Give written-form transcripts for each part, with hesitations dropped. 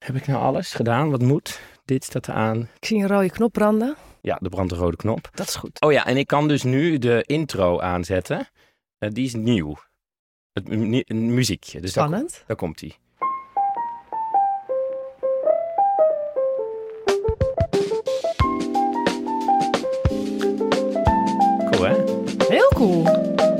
Heb ik nou alles gedaan? Wat moet? Dit staat aan. Ik zie een rode knop branden. Ja, er brandt een rode knop. Dat is goed. Oh ja, en ik kan dus nu de intro aanzetten. Die is nieuw. Het muziekje. Dus Spannend. Daar komt hij. Cool, hè? Heel cool.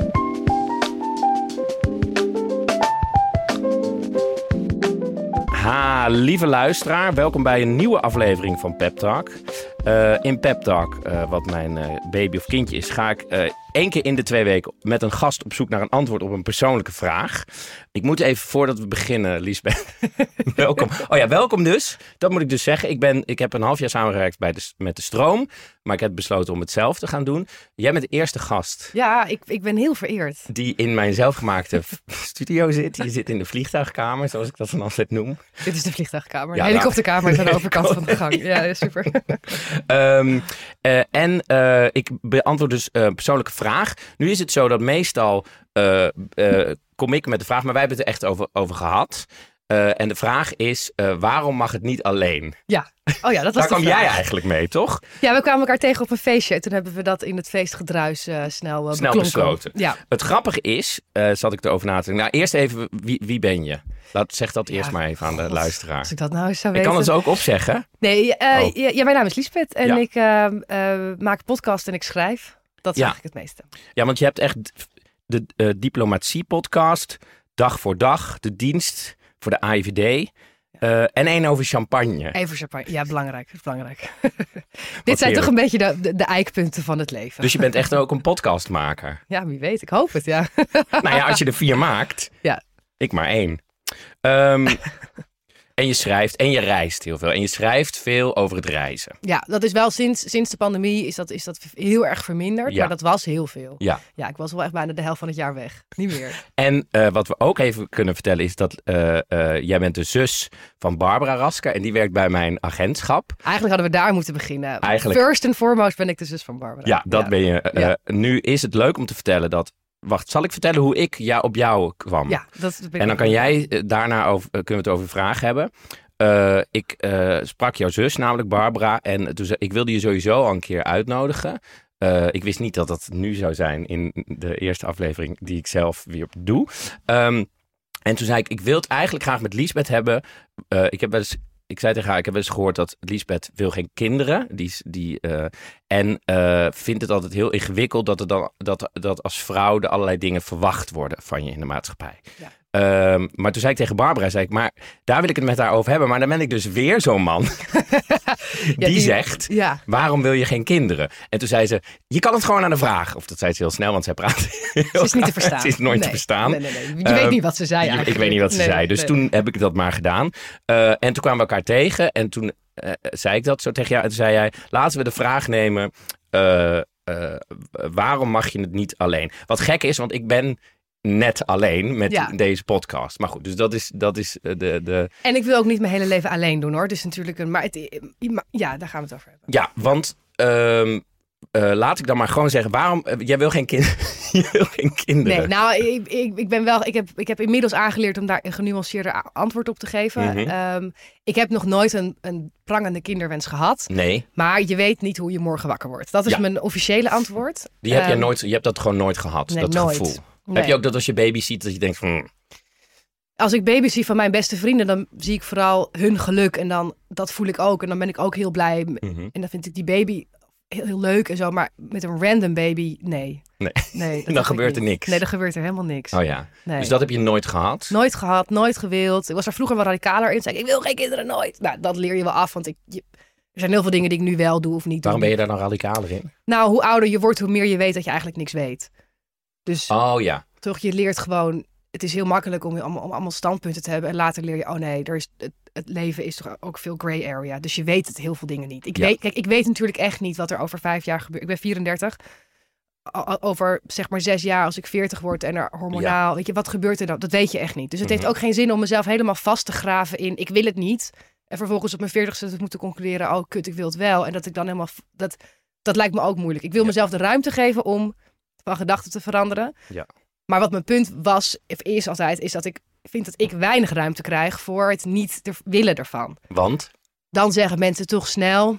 Lieve luisteraar, welkom bij een nieuwe aflevering van Pep Talk. In Pep Talk, wat mijn baby of kindje is, ga ik 1 keer in de 2 weken met een gast op zoek naar een antwoord op een persoonlijke vraag. Ik moet even, voordat we beginnen, Liesbeth, welkom. Oh ja, welkom dus. Dat moet ik dus zeggen. Ik heb een half jaar samengewerkt met de Stroom, maar ik heb besloten om het zelf te gaan doen. Jij bent de eerste gast. Ja, ik ben heel vereerd. Die in mijn zelfgemaakte studio zit. Je zit in de vliegtuigkamer, zoals ik dat dan altijd noem. Dit is de vliegtuigkamer. Ja, de helikopterkamer is aan de overkant van de gang. Ja, super. Ik beantwoord dus een persoonlijke vraag. Nu is het zo dat meestal kom ik met de vraag, maar wij hebben het er echt over gehad. En de vraag is, waarom mag het niet alleen? Ja, oh ja, dat was Daar de kwam vraag. jij eigenlijk mee, toch? Ja, we kwamen elkaar tegen op een feestje. En toen hebben we dat in het feestgedruis snel beklonken. Besloten. Ja. Het grappige is, zat ik erover na te denken. Nou, eerst even, wie ben je? Zeg dat eerst maar even aan de luisteraar. Als ik dat nou eens zou Ik weten. kan het ook opzeggen. Nee, ja, mijn naam is Liesbeth. En ik maak podcast en ik schrijf. Dat is eigenlijk het meeste. Ja, want je hebt echt de diplomatie-podcast, Dag voor Dag, de dienst voor de AIVD en 1 over champagne. Even champagne. Ja, belangrijk. Dat is belangrijk. Dit zijn toch een beetje de eikpunten van het leven. Dus je bent echt ook een podcastmaker? Ja, wie weet. Ik hoop het, ja. Nou ja, als je er 4 maakt. Ja. Ik maar 1. En je schrijft en je reist heel veel. En je schrijft veel over het reizen. Ja, dat is wel sinds de pandemie is dat heel erg verminderd. Ja. Maar dat was heel veel. Ja. Ja, ik was wel echt bijna de helft van het jaar weg. Niet meer. En wat we ook even kunnen vertellen is dat jij bent de zus van Barbara Rasker. En die werkt bij mijn agentschap. Eigenlijk hadden we daar moeten beginnen. Eigenlijk. First and foremost ben ik de zus van Barbara. Ja, dat ben je. Nu is het leuk om te vertellen dat... Wacht, zal ik vertellen hoe ik op jou kwam? Ja, dat ben ik. En dan kan jij daarna kunnen we het over een vraag hebben. Ik sprak jouw zus, namelijk Barbara. En toen zei ik wilde je sowieso al een keer uitnodigen. Ik wist niet dat dat nu zou zijn in de eerste aflevering die ik zelf weer doe. En toen zei ik wil het eigenlijk graag met Liesbeth hebben. Ik zei tegen haar, ik heb wel eens gehoord dat Liesbeth wil geen kinderen. En vindt het altijd heel ingewikkeld dat als vrouw er allerlei dingen verwacht worden van je in de maatschappij. Ja. Maar toen zei ik tegen Barbara, maar daar wil ik het met haar over hebben. Maar dan ben ik dus weer zo'n man die zegt, waarom wil je geen kinderen? En toen zei ze, je kan het gewoon aan de vraag. Of dat zei ze heel snel, want zij praat. Ze is niet te verstaan. Ze is nooit te verstaan. Nee. Je weet niet wat ze zei eigenlijk. Ik weet niet wat ze zei. Dus toen heb ik dat maar gedaan. En toen kwamen we elkaar tegen. En toen zei ik dat zo tegen jou. En toen zei jij, laten we de vraag nemen, waarom mag je het niet alleen? Wat gek is, want ik ben net alleen met deze podcast. Maar goed, dus dat is de... En ik wil ook niet mijn hele leven alleen doen, hoor. Dus natuurlijk daar gaan we het over hebben. Ja, want laat ik dan maar gewoon zeggen, waarom... Jij wil geen kinderen? Je wil geen kinderen? Nee, nou, ik ben wel... Ik heb inmiddels aangeleerd om daar een genuanceerder antwoord op te geven. Mm-hmm. Ik heb nog nooit een prangende kinderwens gehad. Nee. Maar je weet niet hoe je morgen wakker wordt. Dat is mijn officiële antwoord. Die heb je nooit... Je hebt dat gewoon nooit gehad, nee, dat nooit. gevoel. Nee. Heb je ook dat als je baby ziet, dat je denkt van... Als ik baby's zie van mijn beste vrienden, dan zie ik vooral hun geluk. En dan, dat voel ik ook. En dan ben ik ook heel blij. Mm-hmm. En dan vind ik die baby heel leuk en zo. Maar met een random baby, nee. Dan gebeurt er niks. Nee, dan gebeurt er helemaal niks. Oh ja. Nee. Dus dat heb je nooit gehad? Nooit gehad, nooit gewild. Ik was er vroeger wel radicaler in. Zei ik wil geen kinderen, nooit. Nou, dat leer je wel af. Want er zijn heel veel dingen die ik nu wel doe of niet. Waarom ben je daar dan radicaler in? Nou, hoe ouder je wordt, hoe meer je weet dat je eigenlijk niks weet. Dus toch, je leert gewoon... Het is heel makkelijk om allemaal standpunten te hebben. En later leer je, oh nee, het leven is toch ook veel gray area. Dus je weet het heel veel dingen niet. Ik weet natuurlijk echt niet wat er over 5 jaar gebeurt. Ik ben 34. Over zeg maar 6 jaar, als ik 40 word en er hormonaal... Weet je, wat gebeurt er dan? Dat weet je echt niet. Dus het heeft ook geen zin om mezelf helemaal vast te graven in... Ik wil het niet. En vervolgens op mijn 40ste te moeten concluderen... Oh kut, ik wil het wel. En dat ik dan helemaal... Dat lijkt me ook moeilijk. Ik wil mezelf de ruimte geven om van gedachten te veranderen. Ja. Maar wat mijn punt was, of is altijd, is dat ik vind dat ik weinig ruimte krijg voor het niet willen ervan. Want? Dan zeggen mensen toch snel...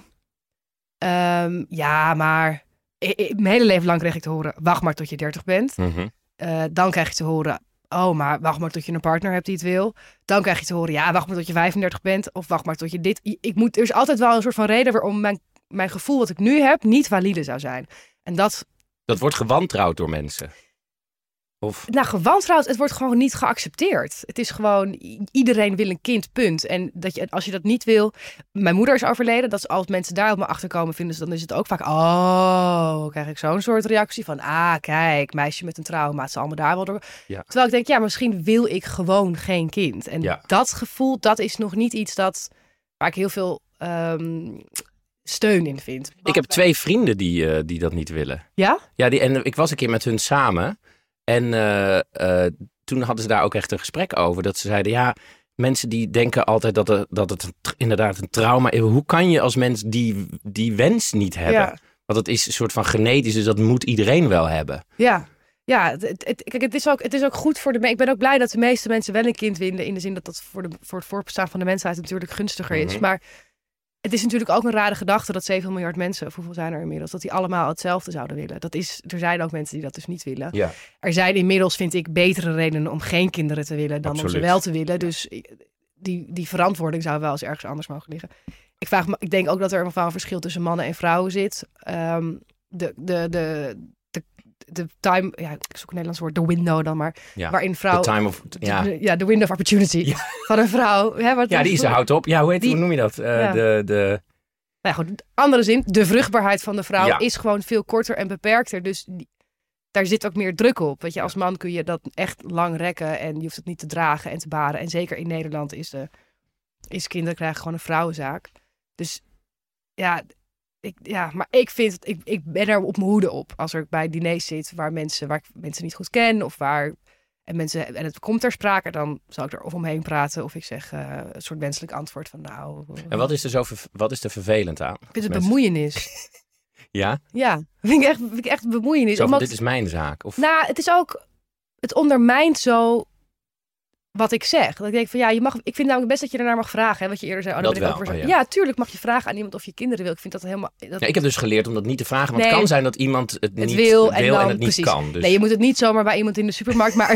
ja, maar... Mijn hele leven lang kreeg ik te horen... wacht maar tot je 30 bent. Mm-hmm. Dan krijg je te horen... oh, maar wacht maar tot je een partner hebt die het wil. Dan krijg je te horen... ja, wacht maar tot je 35 bent. Of wacht maar tot je dit... Er is altijd wel een soort van reden... waarom mijn gevoel wat ik nu heb... niet valide zou zijn. En dat wordt gewantrouwd door mensen. Of... Nou, gewantrouwd, het wordt gewoon niet geaccepteerd. Het is gewoon, iedereen wil een kind, punt. En als je dat niet wil... Mijn moeder is overleden, dat is als mensen daar op me achterkomen vinden ze, dan is het ook vaak, krijg ik zo'n soort reactie van, kijk, meisje met een trauma, het zal allemaal daar wel door. Ja. Terwijl ik denk, ja, misschien wil ik gewoon geen kind. En dat gevoel, dat is nog niet iets waar ik heel veel steun in vind. Ik heb 2 vrienden die dat niet willen. Ja? Ja, en ik was een keer met hun samen... En toen hadden ze daar ook echt een gesprek over. Dat ze zeiden, ja, mensen die denken altijd dat het inderdaad een trauma is. Hoe kan je als mens die wens niet hebben? Ja. Want het is een soort van genetisch, dus dat moet iedereen wel hebben. Ja, kijk, het is ook goed voor ik ben ook blij dat de meeste mensen wel een kind willen. In de zin dat voor het voortbestaan van de mensheid natuurlijk gunstiger is. Maar het is natuurlijk ook een rare gedachte dat 7 miljard mensen, of hoeveel zijn er inmiddels, dat die allemaal hetzelfde zouden willen. Er zijn ook mensen die dat dus niet willen. Ja. Er zijn inmiddels, vind ik, betere redenen om geen kinderen te willen dan om ze wel te willen. Dus die verantwoording zou wel eens ergens anders mogen liggen. Ik denk ook dat er een verschil tussen mannen en vrouwen zit. De time, ik zoek een Nederlands woord, de window dan maar, waarin vrouw... de window of opportunity van een vrouw. Die houdt op. Ja, hoe noem je dat? Nou goed, andere zin, de vruchtbaarheid van de vrouw is gewoon veel korter en beperkter. Dus daar zit ook meer druk op. Weet je, als man kun je dat echt lang rekken en je hoeft het niet te dragen en te baren. En zeker in Nederland is kinderen krijgen gewoon een vrouwenzaak. Dus maar ik ben er op mijn hoede op als er bij diners zit waar ik mensen niet goed ken of en het komt ter sprake, dan zal ik er of omheen praten of ik zeg een soort wenselijk antwoord van En wat is er vervelend aan? Ik vind het bemoeienis. Ja? Ja, vind ik echt bemoeienis. Dit is mijn zaak? Of... Nou, het is ook, het ondermijnt zo wat ik zeg. Dat ik denk van ik vind namelijk best dat je ernaar mag vragen. Hè, wat je eerder zei. Ja, tuurlijk mag je vragen aan iemand of je kinderen wil. Ik vind dat helemaal... ik heb dus geleerd om dat niet te vragen. Want het kan zijn dat iemand het niet wil en het niet kan. Dus... Nee, je moet het niet zomaar bij iemand in de supermarkt. Maar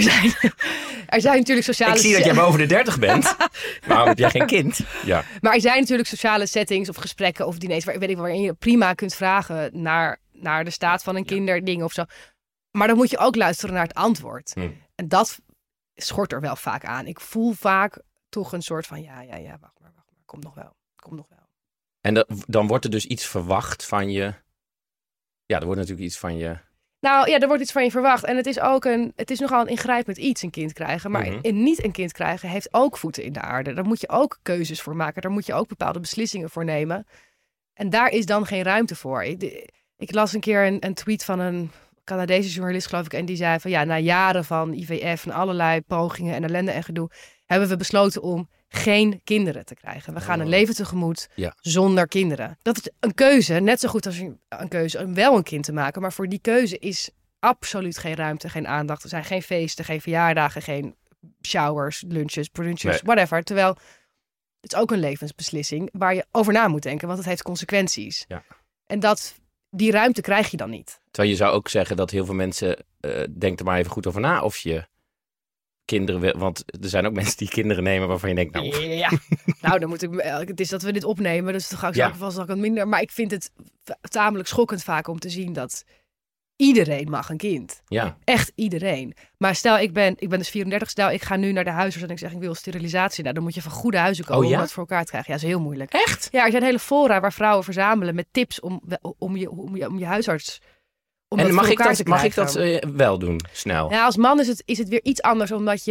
er zijn natuurlijk sociale... Ik zie dat jij boven de 30 bent. Waarom heb jij geen kind? Ja. Maar er zijn natuurlijk sociale settings of gesprekken of diners waarin je prima kunt vragen naar de staat van een kinderding of zo. Maar dan moet je ook luisteren naar het antwoord. En dat schort er wel vaak aan. Ik voel vaak toch een soort van wacht maar, komt nog wel. En dan wordt er dus iets verwacht van je. Ja, er wordt natuurlijk iets van je. Nou ja, er wordt iets van je verwacht. En het is nogal een ingrijpend iets, een kind krijgen. Maar niet een kind krijgen heeft ook voeten in de aarde. Daar moet je ook keuzes voor maken. Daar moet je ook bepaalde beslissingen voor nemen. En daar is dan geen ruimte voor. Ik las een keer een tweet van een Canadese journalist, geloof ik. En die zei van na jaren van IVF en allerlei pogingen en ellende en gedoe, hebben we besloten om geen kinderen te krijgen. We gaan een leven tegemoet zonder kinderen. Dat is een keuze, net zo goed als een keuze om wel een kind te maken. Maar voor die keuze is absoluut geen ruimte, geen aandacht. Er zijn geen feesten, geen verjaardagen, geen showers, lunches, brunches, whatever. Terwijl het is ook een levensbeslissing waar je over na moet denken, want het heeft consequenties. Ja. En die ruimte krijg je dan niet. Terwijl je zou ook zeggen dat heel veel mensen denk er maar even goed over na of je kinderen wil. Want er zijn ook mensen die kinderen nemen waarvan je denkt, dan moet ik. Het is dat we dit opnemen, dus dan ga ik vast wat minder. Maar ik vind het tamelijk schokkend vaak om te zien dat iedereen mag een kind. Ja. Echt iedereen. Maar stel, ik ben dus 34, stel ik ga nu naar de huisarts en ik zeg ik wil sterilisatie. Nou, dan moet je van goede huizen komen om dat voor elkaar te krijgen. Ja, dat is heel moeilijk. Echt? Ja, er zijn hele fora waar vrouwen verzamelen met tips om je huisarts. En mag ik dat wel doen, snel? Ja, als man is het weer iets anders, omdat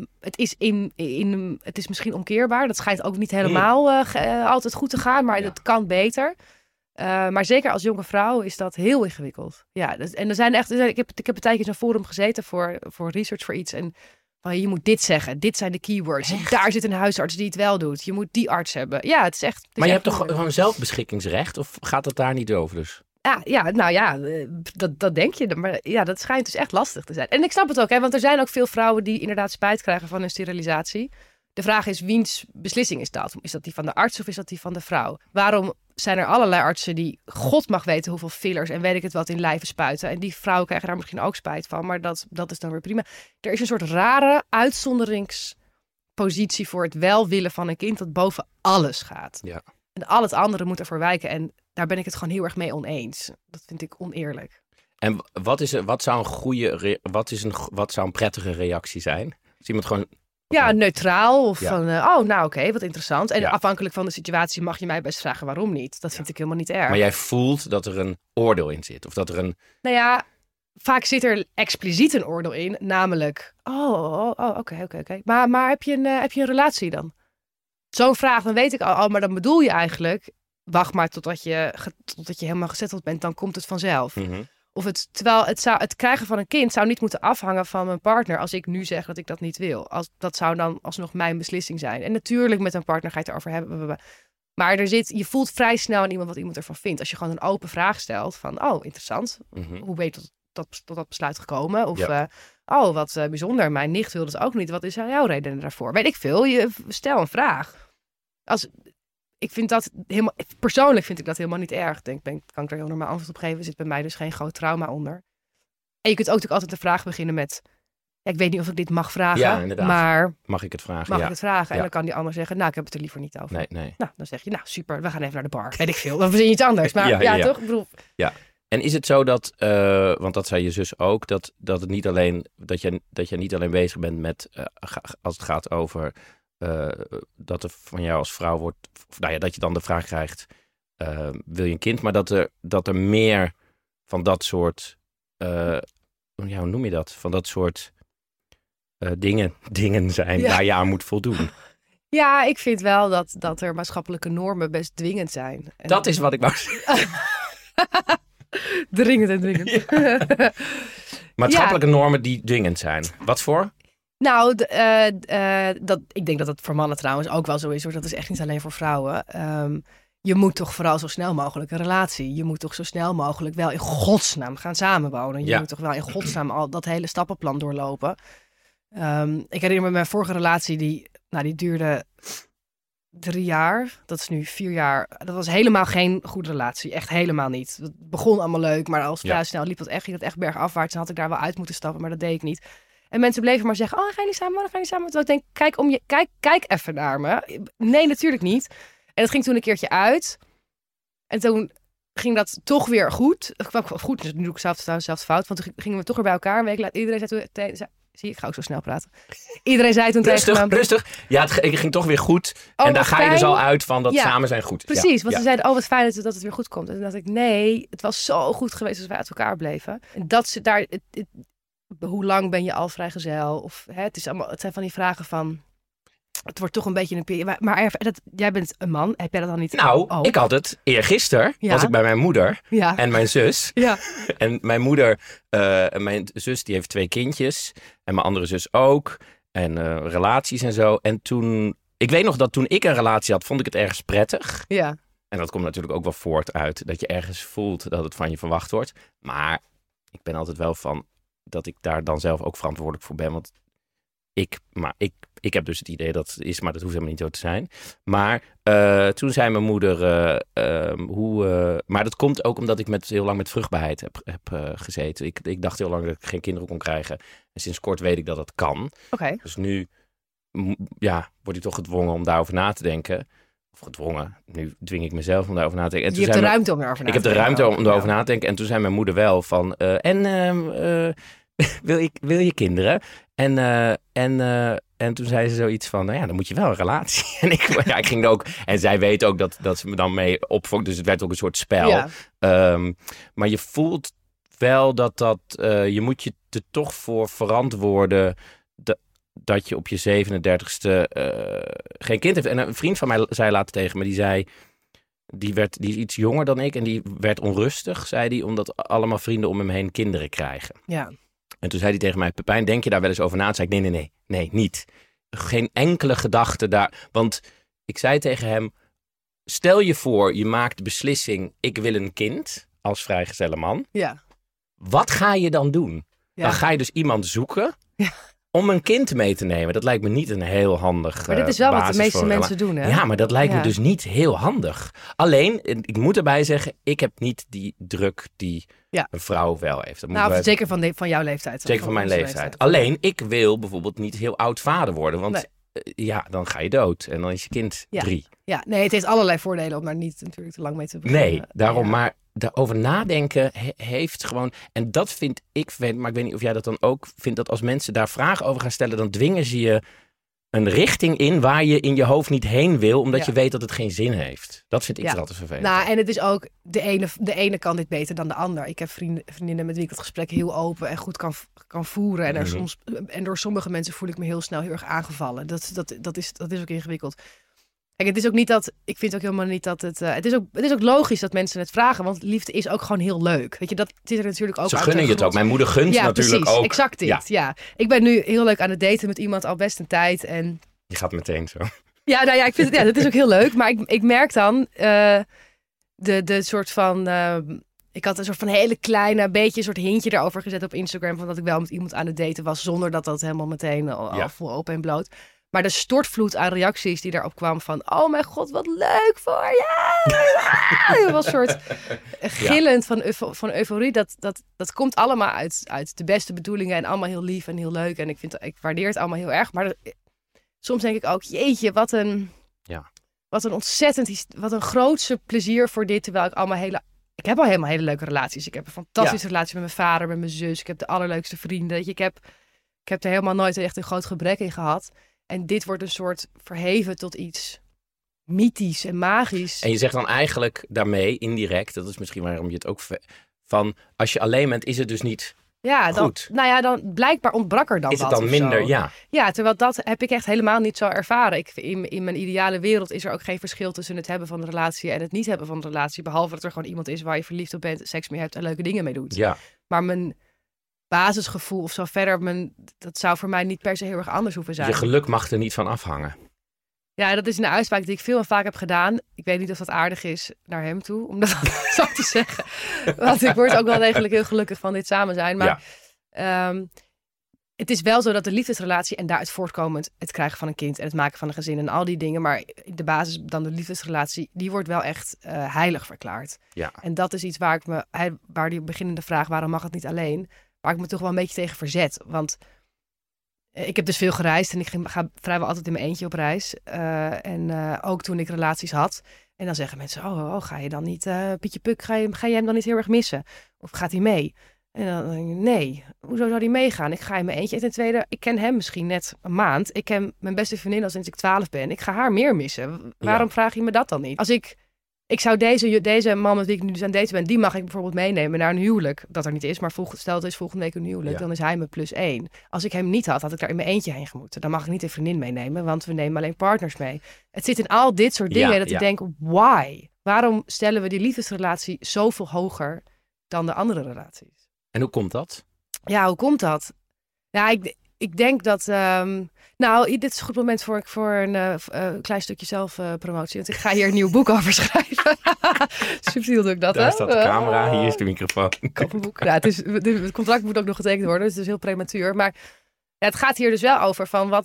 het is misschien omkeerbaar. Dat schijnt ook niet helemaal altijd goed te gaan, maar het kan beter. Maar zeker als jonge vrouw is dat heel ingewikkeld. Ja, en er zijn echt. Ik heb een tijdje in een forum gezeten voor research voor iets. En je moet dit zeggen. Dit zijn de keywords. Echt? Daar zit een huisarts die het wel doet. Je moet die arts hebben. Ja, het is echt. Maar je hebt toch gewoon zelfbeschikkingsrecht? Of gaat het daar niet over dus? Dat denk je. Maar ja, dat schijnt dus echt lastig te zijn. En ik snap het ook, want er zijn ook veel vrouwen die inderdaad spijt krijgen van hun sterilisatie. De vraag is, wiens beslissing is dat? Is dat die van de arts of is dat die van de vrouw? Waarom zijn er allerlei artsen die, God mag weten hoeveel fillers en weet ik het wat in lijven spuiten. En die vrouwen krijgen daar misschien ook spijt van, maar dat is dan weer prima. Er is een soort rare uitzonderingspositie voor het wel willen van een kind dat boven alles gaat. Ja. En al het andere moet ervoor wijken. En daar ben ik het gewoon heel erg mee oneens. Dat vind ik oneerlijk. En wat zou een prettige reactie zijn? Als iemand gewoon... Ja, neutraal. Of van, oké, wat interessant. En afhankelijk van de situatie mag je mij best vragen waarom niet. Dat vind ik helemaal niet erg. Maar jij voelt dat er een oordeel in zit? Of dat er een... Nou ja, vaak zit er expliciet een oordeel in. Namelijk, oké. Maar heb je een relatie dan? Zo'n vraag, dan weet ik al, maar dan bedoel je eigenlijk... Wacht maar totdat je helemaal gezetteld bent, dan komt het vanzelf. Mm-hmm. Terwijl het krijgen van een kind zou niet moeten afhangen van mijn partner als ik nu zeg dat ik dat niet wil. Dat zou dan alsnog mijn beslissing zijn. En natuurlijk met een partner ga je het erover hebben. Maar je voelt vrij snel aan iemand wat iemand ervan vindt. Als je gewoon een open vraag stelt van, interessant. Mm-hmm. Hoe ben je tot dat besluit gekomen? Of, wat bijzonder, mijn nicht wil dat ook niet. Wat is jouw reden daarvoor? Weet ik veel, stel een vraag. Ik vind dat persoonlijk vind ik dat helemaal niet erg. Kan ik er heel normaal antwoord op geven? Er zit bij mij dus geen groot trauma onder. En je kunt ook natuurlijk altijd de vraag beginnen met... ik weet niet of ik dit mag vragen, ja, inderdaad. Maar... Mag ik het vragen? Mag ik het vragen? En dan kan die ander zeggen, ik heb het er liever niet over. Nee. Nou, dan zeg je, super, we gaan even naar de bar. Weet ik veel, dan verzin je iets anders. Maar toch? Ik bedoel... Ja. En is het zo dat, want dat zei je zus ook, dat het niet alleen, dat je niet alleen bezig bent met, als het gaat over... dat er van jou als vrouw wordt... dat je dan de vraag krijgt... wil je een kind? Maar dat er meer van dat soort... hoe noem je dat? Van dat soort dingen zijn waar je aan moet voldoen. Ja, ik vind wel dat er maatschappelijke normen best dwingend zijn. En dat is wat ik wou zeggen. Dringend. Ja. Maatschappelijke normen die dwingend zijn. Wat voor? Nou, ik denk dat het voor mannen trouwens ook wel zo is. Hoor. Dat is echt niet alleen voor vrouwen. Je moet toch vooral zo snel mogelijk een relatie. Je moet toch zo snel mogelijk wel in godsnaam gaan samenwonen. Je moet toch wel in godsnaam al dat hele stappenplan doorlopen. Ik herinner me mijn vorige relatie, die duurde 3 jaar. Dat is nu 4 jaar. Dat was helemaal geen goede relatie. Echt helemaal niet. Het begon allemaal leuk, maar al vrij snel ging het echt bergafwaarts. En had ik daar wel uit moeten stappen, maar dat deed ik niet. En mensen bleven maar zeggen, ga je niet samen? Terwijl ik denk, kijk even naar me. Nee, natuurlijk niet. En dat ging toen een keertje uit. En toen ging dat toch weer goed. Goed, dus nu doe ik zelfs fout. Want toen gingen we toch weer bij elkaar. Een week later, iedereen zei toen... Zie je, ik ga ook zo snel praten. Iedereen zei toen tegen me... Rustig. Ja, het ging toch weer goed. En daar ga je dus al uit van dat samen zijn goed. Precies, want ze zeiden, wat fijn dat het weer goed komt. En toen dacht ik, nee, het was zo goed geweest als wij uit elkaar bleven. En dat ze daar... hoe lang ben je al vrijgezel? Of het zijn van die vragen van... Het wordt toch een beetje een periode. Maar jij bent een man. Heb jij dat dan niet? Nou, ik had het eergisteren. Was ik bij mijn moeder en mijn zus. Ja. En mijn moeder, mijn zus, die heeft 2 kindjes. En mijn andere zus ook. En relaties en zo. En toen, ik weet nog dat toen ik een relatie had, vond ik het ergens prettig. Ja. En dat komt natuurlijk ook wel voort uit dat je ergens voelt dat het van je verwacht wordt. Maar ik ben altijd wel van dat ik daar dan zelf ook verantwoordelijk voor ben. Want ik heb dus het idee dat het is, maar dat hoeft helemaal niet zo te zijn. Maar toen zei mijn moeder, maar dat komt ook omdat ik heel lang met vruchtbaarheid heb gezeten. Ik dacht heel lang dat ik geen kinderen kon krijgen. En sinds kort weet ik dat dat kan. Okay. Dus nu word ik toch gedwongen om daarover na te denken. Of gedwongen, nu dwing ik mezelf om daarover na te denken. En je hebt de ruimte om erover na te denken. Ik heb de ruimte om erover na te denken. En toen zei mijn moeder wel van... wil je kinderen? En toen zei ze zoiets van, dan moet je wel een relatie. En ik ging ook... En zij weet ook dat ze me dan mee opvangt. Dus het werd ook een soort spel. Ja. Maar je voelt wel dat je moet je er toch voor verantwoorden... dat je op je 37ste geen kind heeft. En een vriend van mij zei later tegen me, die zei... Die is iets jonger dan ik en die werd onrustig, zei hij... omdat allemaal vrienden om hem heen kinderen krijgen. Ja. En toen zei hij tegen mij, Pepijn, denk je daar wel eens over na? Toen zei ik, nee, niet. Geen enkele gedachte daar. Want ik zei tegen hem, stel je voor, je maakt de beslissing, ik wil een kind. als vrijgezelle man. Ja. Wat ga je dan doen? Ja. Dan ga je dus iemand zoeken om een kind mee te nemen. Dat lijkt me niet een heel handig Maar dit is wel wat de meeste mensen doen, hè? Ja, maar dat lijkt me dus niet heel handig. Alleen, ik moet erbij zeggen, ik heb niet die druk die een vrouw wel heeft. Zeker van jouw leeftijd. Zeker van mijn leeftijd. Alleen, ik wil bijvoorbeeld niet heel oud vader worden. Want dan ga je dood. En dan is je kind 3. Ja, nee, het heeft allerlei voordelen om daar niet natuurlijk te lang mee te beginnen. Nee, daarom. Maar daarover nadenken heeft gewoon... En dat vind ik... Maar ik weet niet of jij dat dan ook vindt... dat als mensen daar vragen over gaan stellen... dan dwingen ze je een richting in... waar je in je hoofd niet heen wil... omdat je weet dat het geen zin heeft. Dat vind ik er altijd vervelend. Nou, en het is ook... De ene kan dit beter dan de ander. Ik heb vriendinnen met wie ik het gesprek heel open... en goed kan voeren. En door sommige mensen voel ik me heel snel heel erg aangevallen. Dat is ook ingewikkeld. Kijk, het is ook niet dat... Ik vind ook helemaal niet dat het... Het is ook logisch dat mensen het vragen. Want liefde is ook gewoon heel leuk. Weet je, dat zit er natuurlijk ook Ze gunnen je het ook. Mijn moeder gunt natuurlijk precies, ook. Exact dit. Ja. Ik ben nu heel leuk aan het daten met iemand al best een tijd. En... Je gaat meteen zo. Ja, nou ja, ik vind het... dat is ook heel leuk. Maar ik merk dan... de soort van... ik had een soort van hele kleine... beetje een soort hintje erover gezet op Instagram... van dat ik wel met iemand aan het daten was... zonder dat helemaal meteen al vol open en bloot... Maar de stortvloed aan reacties die daarop kwam van... oh mijn god, wat leuk voor je! Het was een soort gillend van euforie. Dat komt allemaal uit de beste bedoelingen... en allemaal heel lief en heel leuk. En ik waardeer het allemaal heel erg. Maar soms denk ik ook, jeetje, wat een ontzettend... wat een grootse plezier voor dit... terwijl ik heb al helemaal hele leuke relaties. Ik heb een fantastische relatie met mijn vader, met mijn zus. Ik heb de allerleukste vrienden. Ik heb er helemaal nooit echt een groot gebrek in gehad... En dit wordt een soort verheven tot iets mythisch en magisch. En je zegt dan eigenlijk daarmee, indirect, dat is misschien waarom je het ook... van als je alleen bent, is het dus niet goed. Dan blijkbaar ontbrak er dan is wat. Is het dan minder, Ja, terwijl dat heb ik echt helemaal niet zo ervaren. In mijn ideale wereld is er ook geen verschil tussen het hebben van een relatie en het niet hebben van een relatie. Behalve dat er gewoon iemand is waar je verliefd op bent, seks mee hebt en leuke dingen mee doet. Ja. Maar mijn basisgevoel of zo verder, dat zou voor mij niet per se heel erg anders hoeven zijn. Je geluk mag er niet van afhangen. Ja, dat is een uitspraak die ik veel en vaak heb gedaan. Ik weet niet of dat aardig is naar hem toe, om dat zo te zeggen. Want ik word ook wel degelijk heel gelukkig van dit samen zijn. Maar het is wel zo dat de liefdesrelatie en daaruit voortkomend het krijgen van een kind en het maken van een gezin en al die dingen. Maar de basis dan de liefdesrelatie, die wordt wel echt heilig verklaard. Ja. En dat is iets waar die beginnende vraag, waarom mag het niet alleen? Waar ik me toch wel een beetje tegen verzet. Want ik heb dus veel gereisd en ik ga vrijwel altijd in mijn eentje op reis. Ook toen ik relaties had. En dan zeggen mensen, ga je dan niet, Pietje Puk, ga je hem dan niet heel erg missen? Of gaat hij mee? En dan denk ik, nee, hoezo zou hij meegaan? Ik ga in mijn eentje. En ten tweede, ik ken hem misschien net een maand. Ik ken mijn beste vriendin al sinds ik 12 ben. Ik ga haar meer missen. Waarom vraag je me dat dan niet? Als ik zou deze man met wie ik nu dus aan het daten ben, die mag ik bijvoorbeeld meenemen naar een huwelijk. Dat er niet is, maar stel het is volgende week een huwelijk, dan is hij mijn +1. Als ik hem niet had ik daar in mijn eentje heen gemoeten. Dan mag ik niet een vriendin meenemen, want we nemen alleen partners mee. Het zit in al dit soort dingen dat ik denk, why? Waarom stellen we die liefdesrelatie zoveel hoger dan de andere relaties? En hoe komt dat? Ja, hoe komt dat? Ja, ik denk dat... dit is een goed moment voor een klein stukje zelfpromotie. Want ik ga hier een nieuw boek over schrijven. Subtiel doe ik dat, Daar staat de camera, hier is de microfoon. Boek. Ja, het contract moet ook nog getekend worden, dus het is heel prematuur. Maar het gaat hier dus wel over van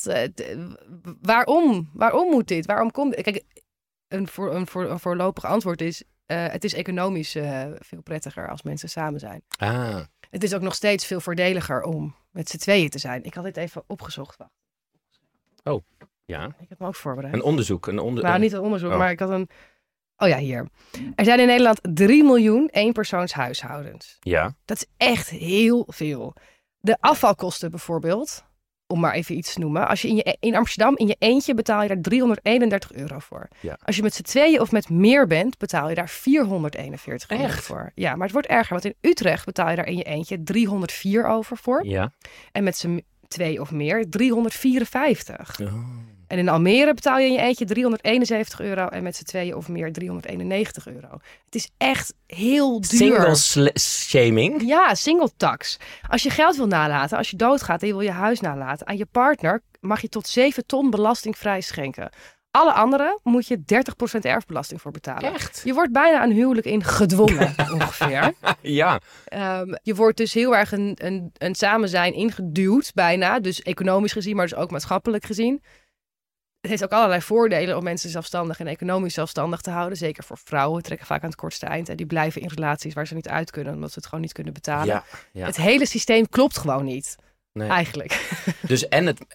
waarom moet dit? Waarom komt dit? Kijk, een voorlopig antwoord is... het is economisch veel prettiger als mensen samen zijn. Ah. Het is ook nog steeds veel voordeliger om met z'n tweeën te zijn. Ik had dit even opgezocht. Oh, ja. Ik heb me ook voorbereid. Een onderzoek. Nou, niet een onderzoek, maar ik had een... Oh ja, hier. Er zijn in Nederland 3 miljoen eenpersoonshuishoudens. Ja. Dat is echt heel veel. De afvalkosten bijvoorbeeld, om maar even iets te noemen. Als je in Amsterdam in je eentje betaal je daar €331 voor. Ja. Als je met z'n tweeën of met meer bent, betaal je daar €441 voor. Ja, maar het wordt erger, want in Utrecht betaal je daar in je eentje 304 over voor. Ja. En met z'n 2 of meer 354. Oh. En in Almere betaal je in je eentje €371 en met z'n tweeën of meer €391. Het is echt heel duur. Single shaming? Ja, single tax. Als je geld wil nalaten, als je doodgaat en je wil je huis nalaten, aan je partner mag je tot 7 ton belastingvrij schenken. alle anderen moet je 30% erfbelasting voor betalen. Echt? Je wordt bijna een huwelijk in gedwongen, ongeveer. Ja. Je wordt dus heel erg een samen zijn ingeduwd, bijna. Dus economisch gezien, maar dus ook maatschappelijk gezien. Het heeft ook allerlei voordelen om mensen zelfstandig en economisch zelfstandig te houden. Zeker voor vrouwen, trekken vaak aan het kortste eind. En die blijven in relaties waar ze niet uit kunnen, omdat ze het gewoon niet kunnen betalen. Ja. Het hele systeem klopt gewoon niet. Nee. Eigenlijk. Dus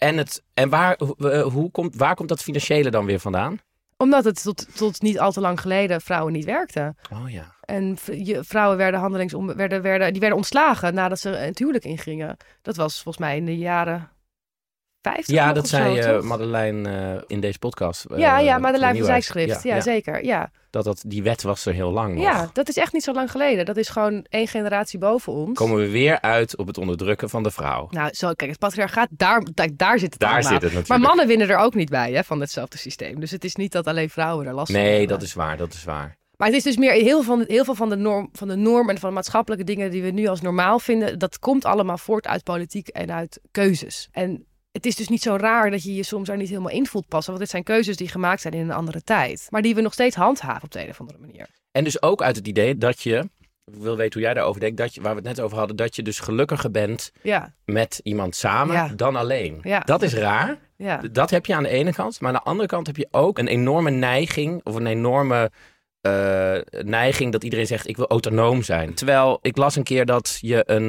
waar komt dat financiële dan weer vandaan? Omdat het tot niet al te lang geleden vrouwen niet werkten. Oh ja. En vrouwen werden ontslagen nadat ze het huwelijk ingingen. Dat was volgens mij in de jaren 50. Ja, dat zei Madeleine in deze podcast. Madeleine van Zijkschrift. Ja, zeker. Ja. Die wet was er heel lang nog. Ja, dat is echt niet zo lang geleden. Dat is gewoon 1 generatie boven ons. Komen we weer uit op het onderdrukken van de vrouw. Nou, kijk, het patriarchaat, daar zit het allemaal. Zit het natuurlijk. Maar mannen winnen er ook niet bij, van hetzelfde systeem. Dus het is niet dat alleen vrouwen er last van hebben. Nee, dat is waar. Maar het is dus meer heel veel van de norm en van de maatschappelijke dingen die we nu als normaal vinden. Dat komt allemaal voort uit politiek en uit keuzes. En het is dus niet zo raar dat je je soms daar niet helemaal in voelt passen. Want dit zijn keuzes die gemaakt zijn in een andere tijd. Maar die we nog steeds handhaven op de een of andere manier. En dus ook uit het idee dat je, ik wil weten hoe jij daarover denkt, waar we het net over hadden, dat je dus gelukkiger bent met iemand samen dan alleen. Ja. Dat is raar. Ja. Dat heb je aan de ene kant. Maar aan de andere kant heb je ook een enorme neiging, of een enorme neiging dat iedereen zegt, ik wil autonoom zijn. Terwijl ik las een keer dat